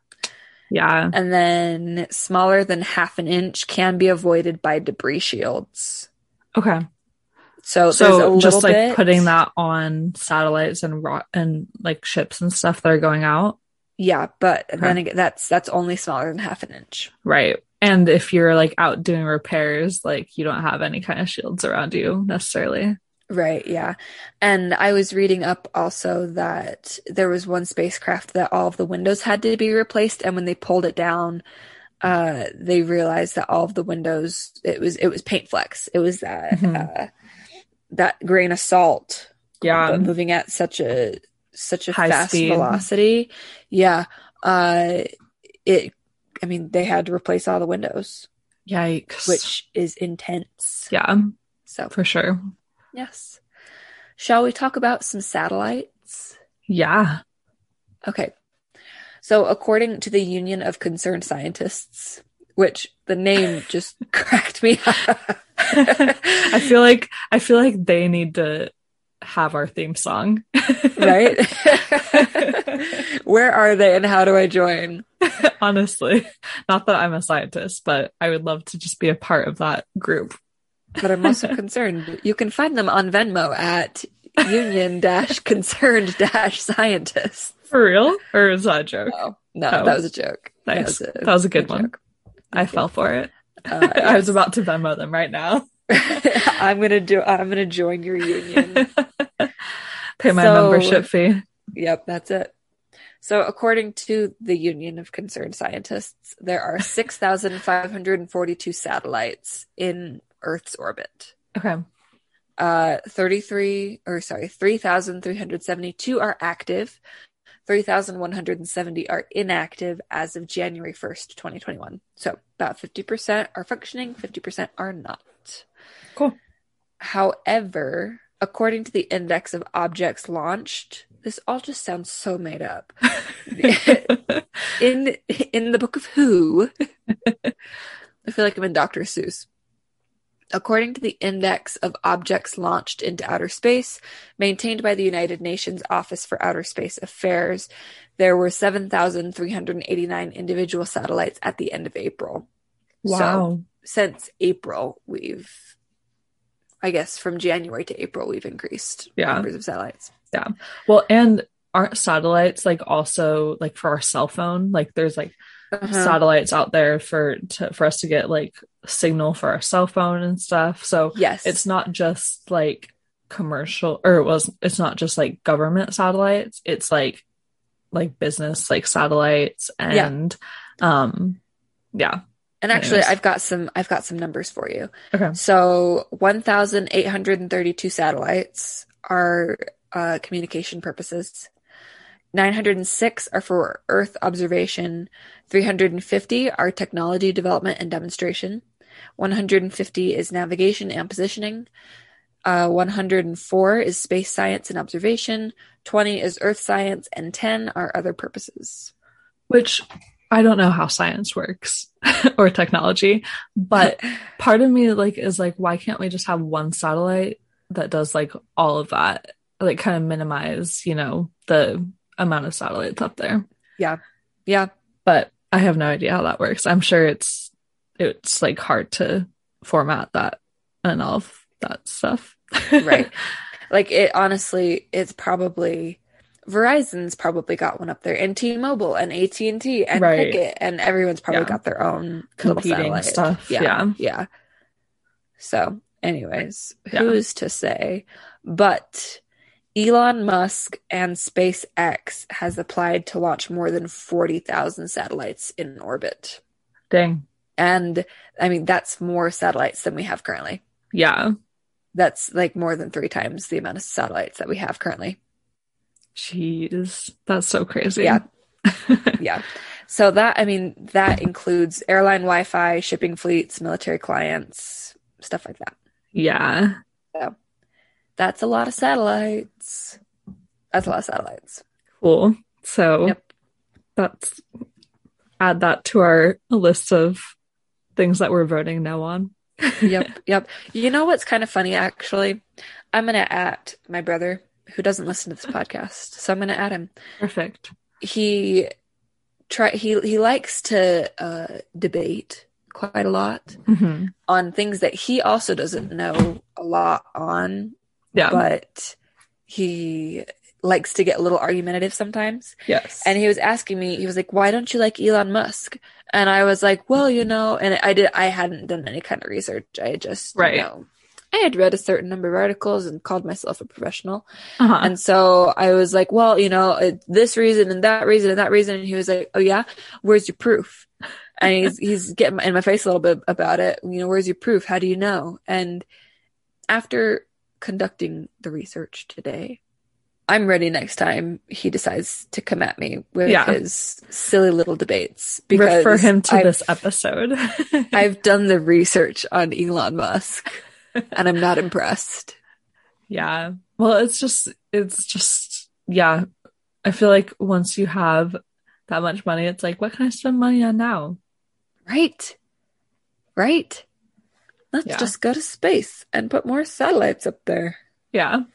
Yeah. And then smaller than half an inch can be avoided by debris shields. Okay. So, there's a So little just like bit, putting that on satellites and ro- and like ships and stuff that are going out. yeah, but Okay. then again, that's that's only smaller than half an inch. Right. And if you're like out doing repairs, like you don't have any kind of shields around you necessarily. Right, yeah. And I was reading up also that there was one spacecraft that all of the windows had to be replaced, and when they pulled it down, uh, they realized that all of the windows, it was it was paint flecks. It was that Mhm. uh, that grain of salt, Yeah. but moving at such a such a High fast speed. velocity. Yeah. Uh, it. I mean, they had to replace all the windows, Yikes. which is intense. Yeah, So, for sure. yes. Shall we talk about some satellites? Yeah. Okay. So, according to the Union of Concerned Scientists, which the name just cracked me up. I feel like I feel like they need to have our theme song. Right? Where are they and how do I join? Honestly, not that I'm a scientist, but I would love to just be a part of that group. But I'm also concerned. You can find them on Venmo at Union dash Concerned dash Scientists. For real? Or is that a joke? No, no, Oh. that was a joke. Nice. That was a, That was a good one. joke. I Thank you. fell for it. Uh, I was yes. about to Venmo them right now. I'm gonna do. I'm gonna join your union. Pay my So- membership fee. Yep, that's it. So, according to the Union of Concerned Scientists, there are six thousand five hundred forty-two satellites in Earth's orbit. Okay. Uh, thirty-three, or sorry, three thousand three hundred seventy-two are active. three thousand one hundred seventy are inactive as of January first, twenty twenty-one. So, about fifty percent are functioning, fifty percent are not. Cool. However, according to the Index of Objects Launched, this all just sounds so made up. in in the book of Who, I feel like I'm in Doctor Seuss. According to the Index of Objects Launched into Outer Space, maintained by the United Nations Office for Outer Space Affairs, there were seven thousand three hundred eighty-nine individual satellites at the end of April. Wow. So, since April, we've, I guess from January to April, we've increased Yeah. numbers of satellites. Well, and aren't satellites like also like for our cell phone? Like there's like Uh-huh. satellites out there for to, for us to get like signal for our cell phone and stuff. So Yes. it's not just like commercial, or it was it's not just like government satellites. It's like like business like satellites Yeah. and um yeah. And actually, Anyways. I've got some I've got some numbers for you. Okay. So one thousand eight hundred thirty-two satellites are uh, communication purposes. nine hundred six are for Earth observation. three hundred fifty are technology development and demonstration. one hundred fifty is navigation and positioning. Uh, one hundred four is space science and observation. twenty is earth science, and ten are other purposes. Which I don't know how science works or technology, but part of me like is like, why can't we just have one satellite that does like all of that? Like kind of minimize, you know, the amount of satellites up there. Yeah. Yeah. But I have no idea how that works. I'm sure it's it's like hard to format that and all of that stuff. Right. Like it honestly, it's probably Verizon's probably got one up there, and T-Mobile and A T and T and Right. Cricket, and everyone's probably Yeah. got their own Competing little satellite stuff. Yeah. Yeah. Yeah. So anyways, Yeah. who's to say? But Elon Musk and SpaceX has applied to launch more than forty thousand satellites in orbit. Dang. And I mean, that's more satellites than we have currently. Yeah. That's like more than three times the amount of satellites that we have currently. Jeez. That's so crazy. Yeah. Yeah. So that, I mean, that includes airline Wi-Fi, shipping fleets, military clients, stuff like that. Yeah. So that's a lot of satellites. That's a lot of satellites. Cool. So Yep. that's add that to our list of things that we're voting no on. Yep. Yep. You know what's kind of funny, actually? I'm going to at my brother, who doesn't listen to this podcast. So I'm going to add him. Perfect. He try he he likes to uh, debate quite a lot Mm-hmm. on things that he also doesn't know a lot on, Yeah. but he likes to get a little argumentative sometimes. Yes. And he was asking me, he was like, "Why don't you like Elon Musk?" And I was like, "Well, you know," and I did I hadn't done any kind of research. I had just Right. you know, I had read a certain number of articles and called myself a professional. uh-huh. And so I was like, well, you know, it, this reason and that reason and that reason. And he was like, "Oh yeah, where's your proof?" And he's he's getting in my face a little bit about it. You know, where's your proof? How do you know? And after conducting the research today, I'm ready next time he decides to come at me with Yeah. his silly little debates. Because Refer him to I've, this episode. I've done the research on Elon Musk, and I'm not impressed. Yeah. Well, it's just, it's just, yeah. I feel like once you have that much money, it's like, what can I spend money on now? Right. Right. Let's Yeah. just go to space and put more satellites up there. Yeah.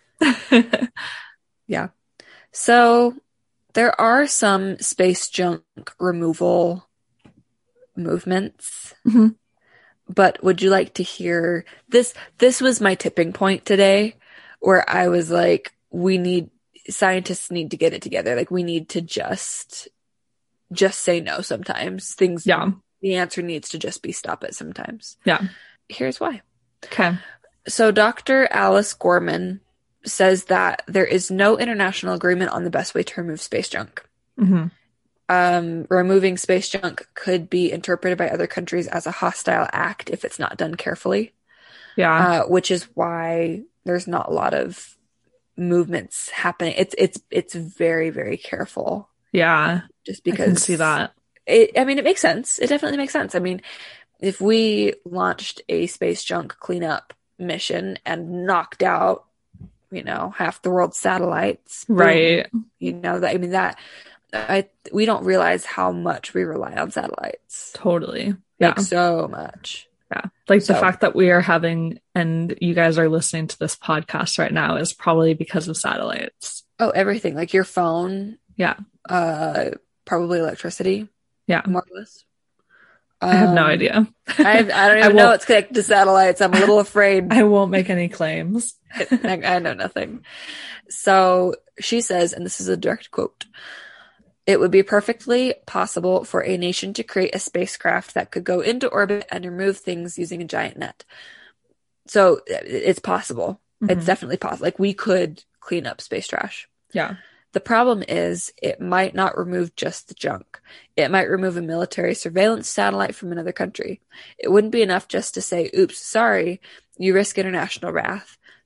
Yeah. So there are some space junk removal movements. Mhm. But would you like to hear this? This was my tipping point today, where I was like, we need, scientists need to get it together. Like, we need to just, just say no sometimes. Things, Yeah. the answer needs to just be stop it sometimes. Yeah. Here's why. Okay. So Doctor Alice Gorman says that there is no international agreement on the best way to remove space junk. hmm Um, removing space junk could be interpreted by other countries as a hostile act if it's not done carefully, Yeah. uh, which is why there's not a lot of movements happening. It's it's it's very very careful, yeah. just I because can see that. It, I mean, it makes sense. It definitely makes sense. I mean, if we launched a space junk cleanup mission and knocked out, you know, half the world's satellites, boom, Right. you know, that I mean that I we don't realize how much we rely on satellites. Totally. Yeah. Like so much. Yeah. Like the So- fact that we are having, and you guys are listening to this podcast right now is probably because of satellites. Oh, everything. Like your phone. Yeah. Uh, probably electricity. Yeah. More or less. I have no Um, idea. I, I don't I even know won't- it's connected to satellites. I'm a little afraid. I won't make any claims. I, I know nothing. So she says, and this is a direct quote, "It would be perfectly possible for a nation to create a spacecraft that could go into orbit and remove things using a giant net." So it- it's possible. It's Mhm. definitely possible. Like, we could clean up space trash. Yeah. The problem is it might not remove just the junk. It might remove a military surveillance satellite from another country. It wouldn't be enough just to say, "Oops, sorry." You risk international wrath.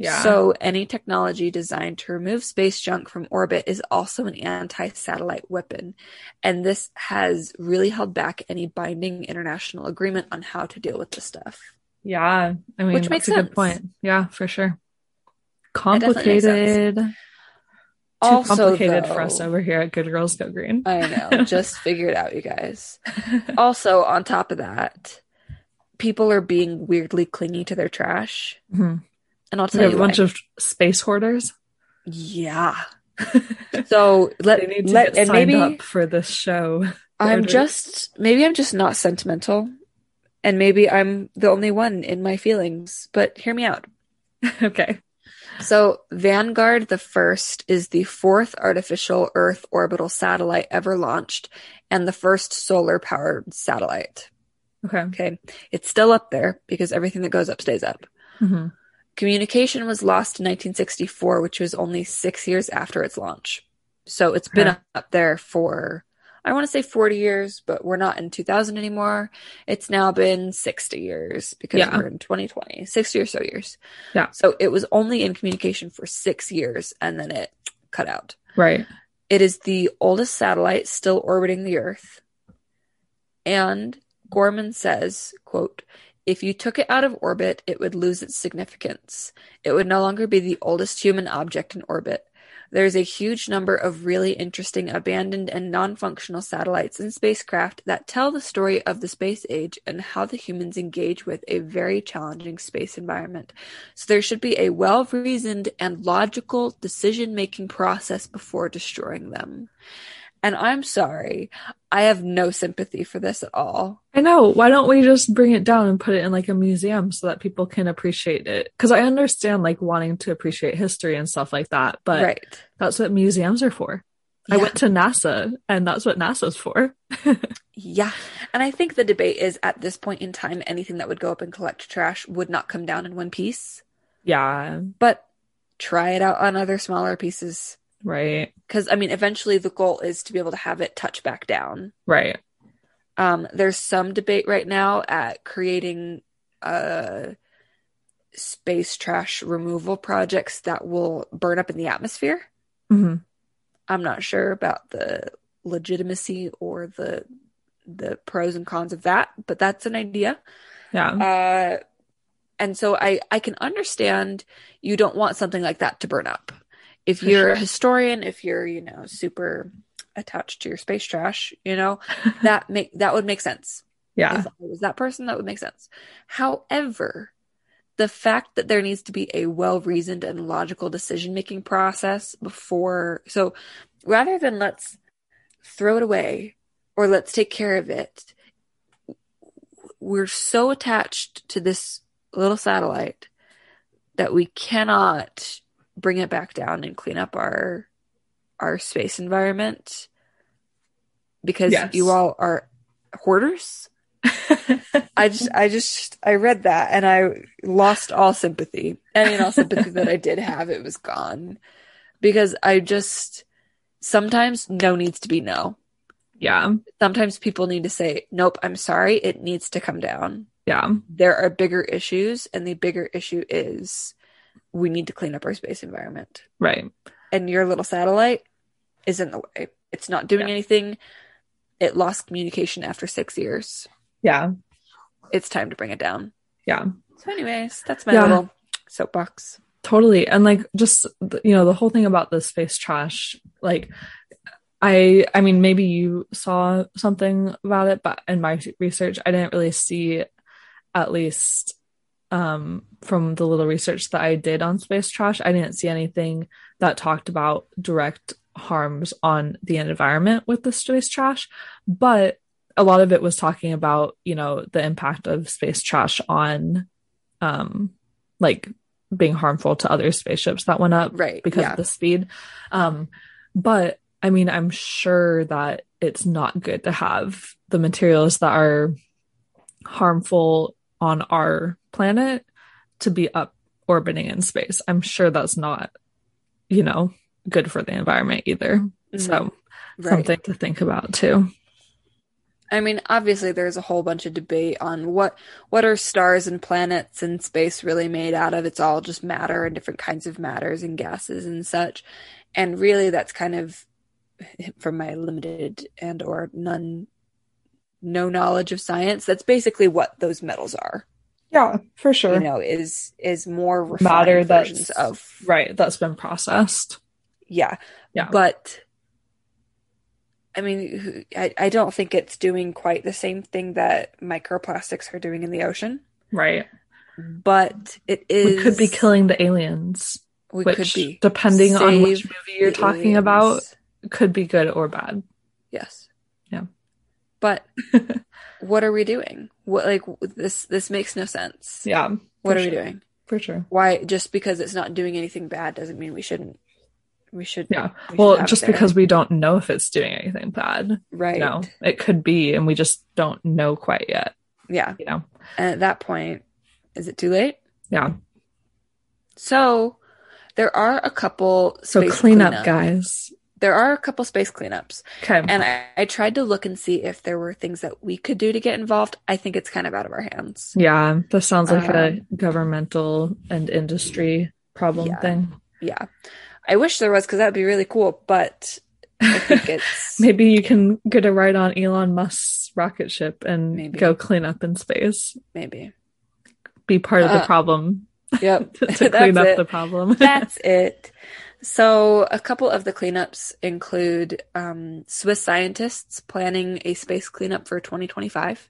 Yeah. So any technology designed to remove space junk from orbit is also an anti-satellite weapon. And this has really held back any binding international agreement on how to deal with this stuff. Yeah. I mean, Which that's makes a sense. good point. Yeah, for sure. That definitely makes sense. Complicated. Too Also, complicated though, for us over here at Good Girls Go Green. I know. Just figure it out, you guys. Also, on top of that, people are being weirdly clingy to their trash. Mm-hmm. And I'll We tell have you a bunch why. of space hoarders. Yeah. So let They need to let get and signed maybe up for this show. I'm Hoarders. just maybe I'm just not sentimental, and maybe I'm the only one in my feelings. But hear me out. Okay. So Vanguard the First is the fourth artificial Earth orbital satellite ever launched, and the first solar-powered satellite. Okay. Okay, it's still up there because everything that goes up stays up. Mm-hmm. Communication was lost in nineteen sixty-four, which was only six years after its launch. So it's been Okay. up there for, I want to say forty years, but we're not in two thousand anymore. It's now been sixty years because Yeah. we're in twenty twenty, sixty or so years. Yeah. So it was only in communication for six years and then it cut out. Right. It is the oldest satellite still orbiting the Earth. And Gorman says, quote, "If you took it out of orbit, it would lose its significance. It would no longer be the oldest human object in orbit. There's a huge number of really interesting abandoned and non-functional satellites and spacecraft that tell the story of the space age and how the humans engage with a very challenging space environment. So there should be a well-reasoned and logical decision-making process before destroying them." And I'm sorry, I have no sympathy for this at all. I know. Why don't we just bring it down and put it in like a museum so that people can appreciate it? Because I understand like wanting to appreciate history and stuff like that, but Right. that's what museums are for. I Yeah. went to NASA and that's what NASA's for. Yeah. And I think the debate is at this point in time, anything that would go up and collect trash would not come down in one piece. Yeah. But try it out on other smaller pieces. Right. Because, I mean, eventually the goal is to be able to have it touch back down. Right. Um, there's some debate right now at creating uh, space trash removal projects that will burn up in the atmosphere. Mm-hmm. I'm not sure about the legitimacy or the the pros and cons of that, but that's an idea. Yeah. Uh, and so I, I can understand you don't want something like that to burn up. If For you're sure. a historian, if you're, you know, super attached to your space trash, you know, that make that would make sense. Yeah. If I was that person, that would make sense. However, the fact that there needs to be a well-reasoned and logical decision-making process before, so rather than let's throw it away or let's take care of it, we're so attached to this little satellite that we cannot bring it back down and clean up our our space environment because Yes. you all are hoarders. I just I just I read that and I lost all sympathy. Any and all sympathy that I did have, it was gone. Because I just sometimes no needs to be no. Yeah. Sometimes people need to say, nope, I'm sorry, it needs to come down. Yeah. There are bigger issues, and the bigger issue is we need to clean up our space environment. Right. And your little satellite is in the way. It's not doing Yeah. anything. It lost communication after six years. Yeah. It's time to bring it down. Yeah. So anyways, that's my Yeah. little soapbox. Totally. And like just th- you know, the whole thing about the space trash, like I I mean maybe you saw something about it, but in my research I didn't really see, at least um from the little research that I did on space trash, I didn't see anything that talked about direct harms on the environment with the space trash, but a lot of it was talking about, you know, the impact of space trash on um like being harmful to other spaceships that went up Right. because yeah. of the speed. Um, but I mean, I'm sure that it's not good to have the materials that are harmful on our planet to be up orbiting in space. I'm sure that's not, you know, good for the environment either. No. So Right. something to think about too. I mean, obviously there's a whole bunch of debate on what what are stars and planets and space really made out of. It's all just matter and different kinds of matters and gases and such. And really that's kind of, from my limited and or none no knowledge of science, that's basically what those metals are. Yeah, for sure. You know, is is more refined Matter versions that's of right, that's been processed. Yeah. Yeah. But I mean, I, I don't think it's doing quite the same thing that microplastics are doing in the ocean. Right. But it is... We could be killing the aliens. We which, could be. depending Save on which movie you're talking aliens. about, could be good or bad. Yes. Yeah. But what are we doing? What like this this makes no sense. Yeah. What are sure. we doing? For sure. Why just because it's not doing anything bad doesn't mean we shouldn't we should Yeah. we Well, should have just it there. because we don't know if it's doing anything bad. Right. No. It could be, and we just don't know quite yet. Yeah. You know. And at that point, is it too late? Yeah. So there are a couple So space clean up, cleanup- guys. There are a couple space cleanups. Okay. And I, I tried to look and see if there were things that we could do to get involved. I think it's kind of out of our hands. Yeah. This sounds like Um, a governmental and industry problem Yeah. thing. Yeah. I wish there was because that would be really cool, but I think it's Maybe you can get a ride on Elon Musk's rocket ship and Maybe. go clean up in space. maybe. Be part of the Uh, problem Yep. to, to clean That's up it. the problem. That's it. So a couple of the cleanups include um, Swiss scientists planning a space cleanup for twenty twenty-five.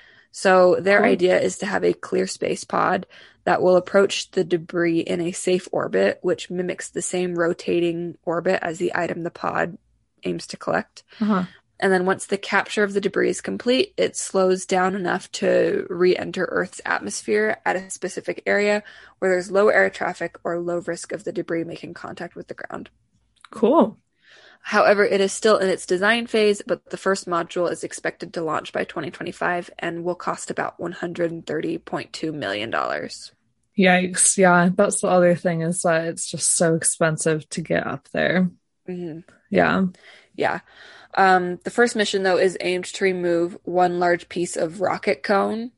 So their Cool. idea is to have a clear space pod that will approach the debris in a safe orbit, which mimics the same rotating orbit as the item the pod aims to collect. Uh-huh. And then once the capture of the debris is complete, it slows down enough to re-enter Earth's atmosphere at a specific area where there's low air traffic or low risk of the debris making contact with the ground. Cool. However, it is still in its design phase, but the first module is expected to launch by twenty twenty-five and will cost about one hundred thirty point two million dollars. Yikes. Yeah. That's the other thing is that it's just so expensive to get up there. Mm-hmm. Yeah. Yeah. Um, the first mission, though, is aimed to remove one large piece of rocket cone.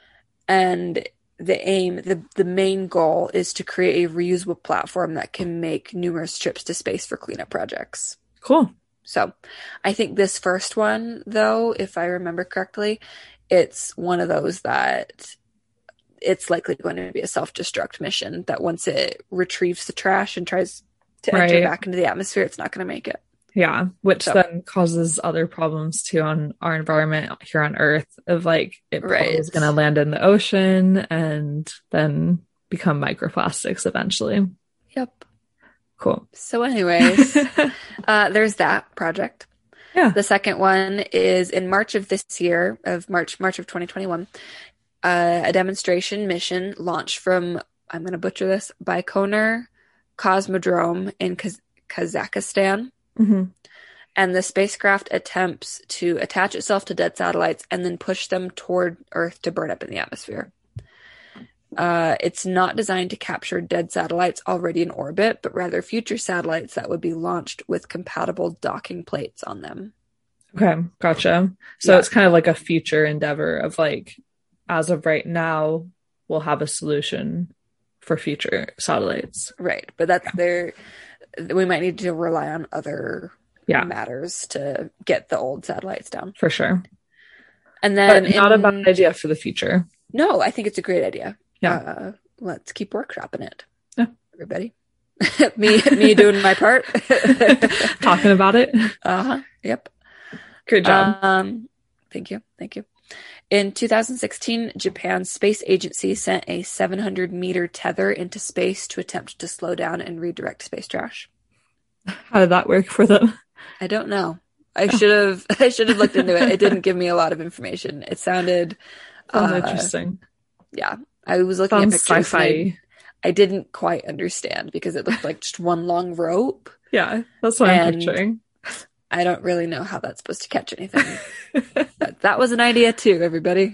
And the aim, the, the main goal is to create a reusable platform that can make numerous trips to space for cleanup projects. Cool. So I think this first one, though, if I remember correctly, it's one of those that it's likely going to be a self-destruct mission that once it retrieves the trash and tries to enter Right. back into the atmosphere, it's not going to make it. Yeah. Which So- then causes other problems too on our environment here on Earth of like it probably Right. is going to land in the ocean and then become microplastics eventually. Yep. Cool. So anyways, uh, there's that project. Yeah. The second one is in March of this year, of March, March of twenty twenty-one, uh, a demonstration mission launched from, I'm going to butcher this, Baikonur Cosmodrome in Kaz- Kazakhstan. hmm And the spacecraft attempts to attach itself to dead satellites and then push them toward Earth to burn up in the atmosphere. Uh, it's not designed to capture dead satellites already in orbit, but rather future satellites that would be launched with compatible docking plates on them. Okay. Gotcha. So Yeah. it's kind of like a future endeavor of like, as of right now, we'll have a solution for future satellites. Right. But that's their, we might need to rely on other Yeah. matters to get the old satellites down. For sure. And then But not a in- bad idea for the future. No, I think it's a great idea. Yeah. Uh, let's keep workshopping it. Yeah. Everybody. me me doing my part. Talking about it. Uh-huh. Yep. Good job. Um thank you. Thank you. In two thousand sixteen, Japan's space agency sent a seven hundred meter tether into space to attempt to slow down and redirect space trash. How did that work for them? I don't know. I should have I should have looked into it. It didn't give me a lot of information. It sounded Sounds uh, interesting. yeah. I was looking Sounds at pictures. and I, sci-fi. I didn't quite understand because it looked like just one long rope. Yeah, that's what I'm And- picturing. I don't really know how that's supposed to catch anything. But that was an idea too, everybody.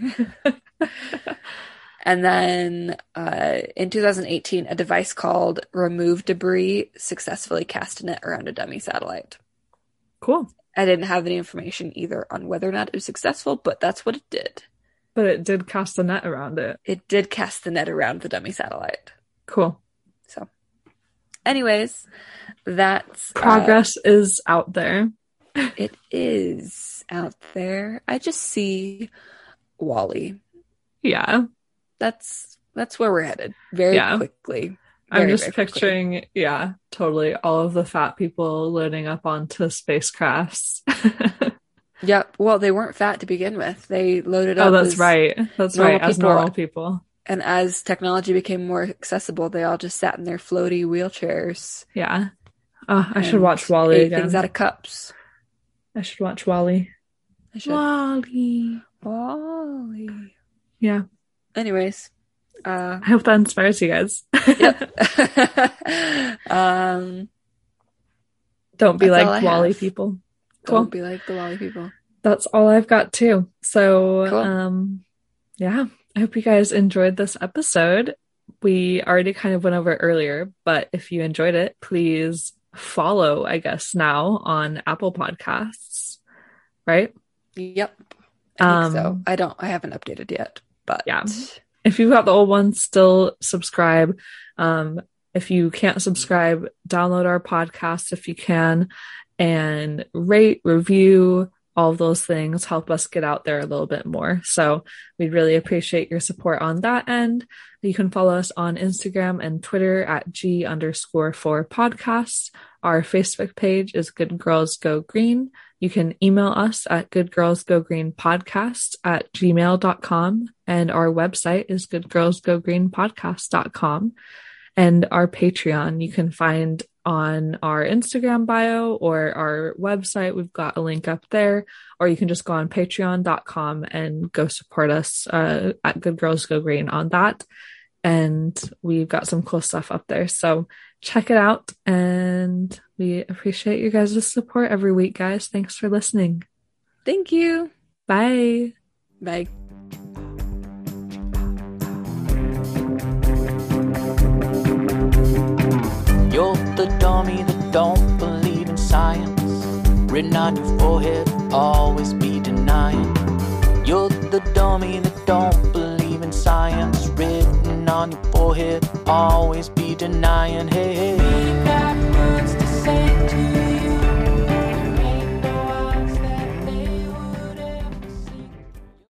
And then uh, in two thousand eighteen, a device called Remove Debris successfully cast a net around a dummy satellite. Cool. I didn't have any information either on whether or not it was successful, but that's what it did. But it did cast a net around it. It did cast the net around the dummy satellite. Cool. So, anyways, that's... Progress uh, is out there. It is out there. I just see WALL-E. Yeah. That's that's where we're headed. Very Yeah. quickly. I'm Very, just very quickly. picturing, yeah, totally. All of the fat people loading up onto spacecrafts. Yep. Well, they weren't fat to begin with. They loaded up Oh, that's as- right. That's normal right. As people. normal people. And as technology became more accessible, they all just sat in their floaty wheelchairs. Yeah. Oh, I should and watch WALL-E ate again. things out of cups. I should watch WALL-E. I should. WALL-E. WALL-E. Yeah. Anyways. Uh, I hope that inspires you guys. yep. um, Don't be That's all I like WALL-E have. people. Cool. Don't be like the WALL-E people. That's all I've got too. So, Cool. um, yeah, I hope you guys enjoyed this episode. We already kind of went over it earlier, but if you enjoyed it, please follow, I guess, now on Apple Podcasts, right? Yep. I think so. Um, I don't, I haven't updated yet, but Yeah. If you've got the old one, still subscribe. Um, if you can't subscribe, download our podcast if you can, and rate, review, all of those things help us get out there a little bit more. So we'd really appreciate your support on that end. You can follow us on Instagram and Twitter at G underscore four podcasts. Our Facebook page is Good Girls Go Green. You can email us at goodgirlsgogreenpodcast at gmail dot com. And our website is goodgirlsgogreenpodcast dot com. And our Patreon, you can find on our Instagram bio or our website. We've got a link up there, or you can just go on patreon dot com and go support us uh, at Good Girls Go Green on that. And we've got some cool stuff up there. So check it out. And we appreciate you guys' support every week, guys. Thanks for listening. Thank you. Bye. Bye. You're the dummy that don't believe in science. Written on your forehead, always be denying. You're the dummy that don't believe in science. Written on your forehead, always be denying. Hey, hey.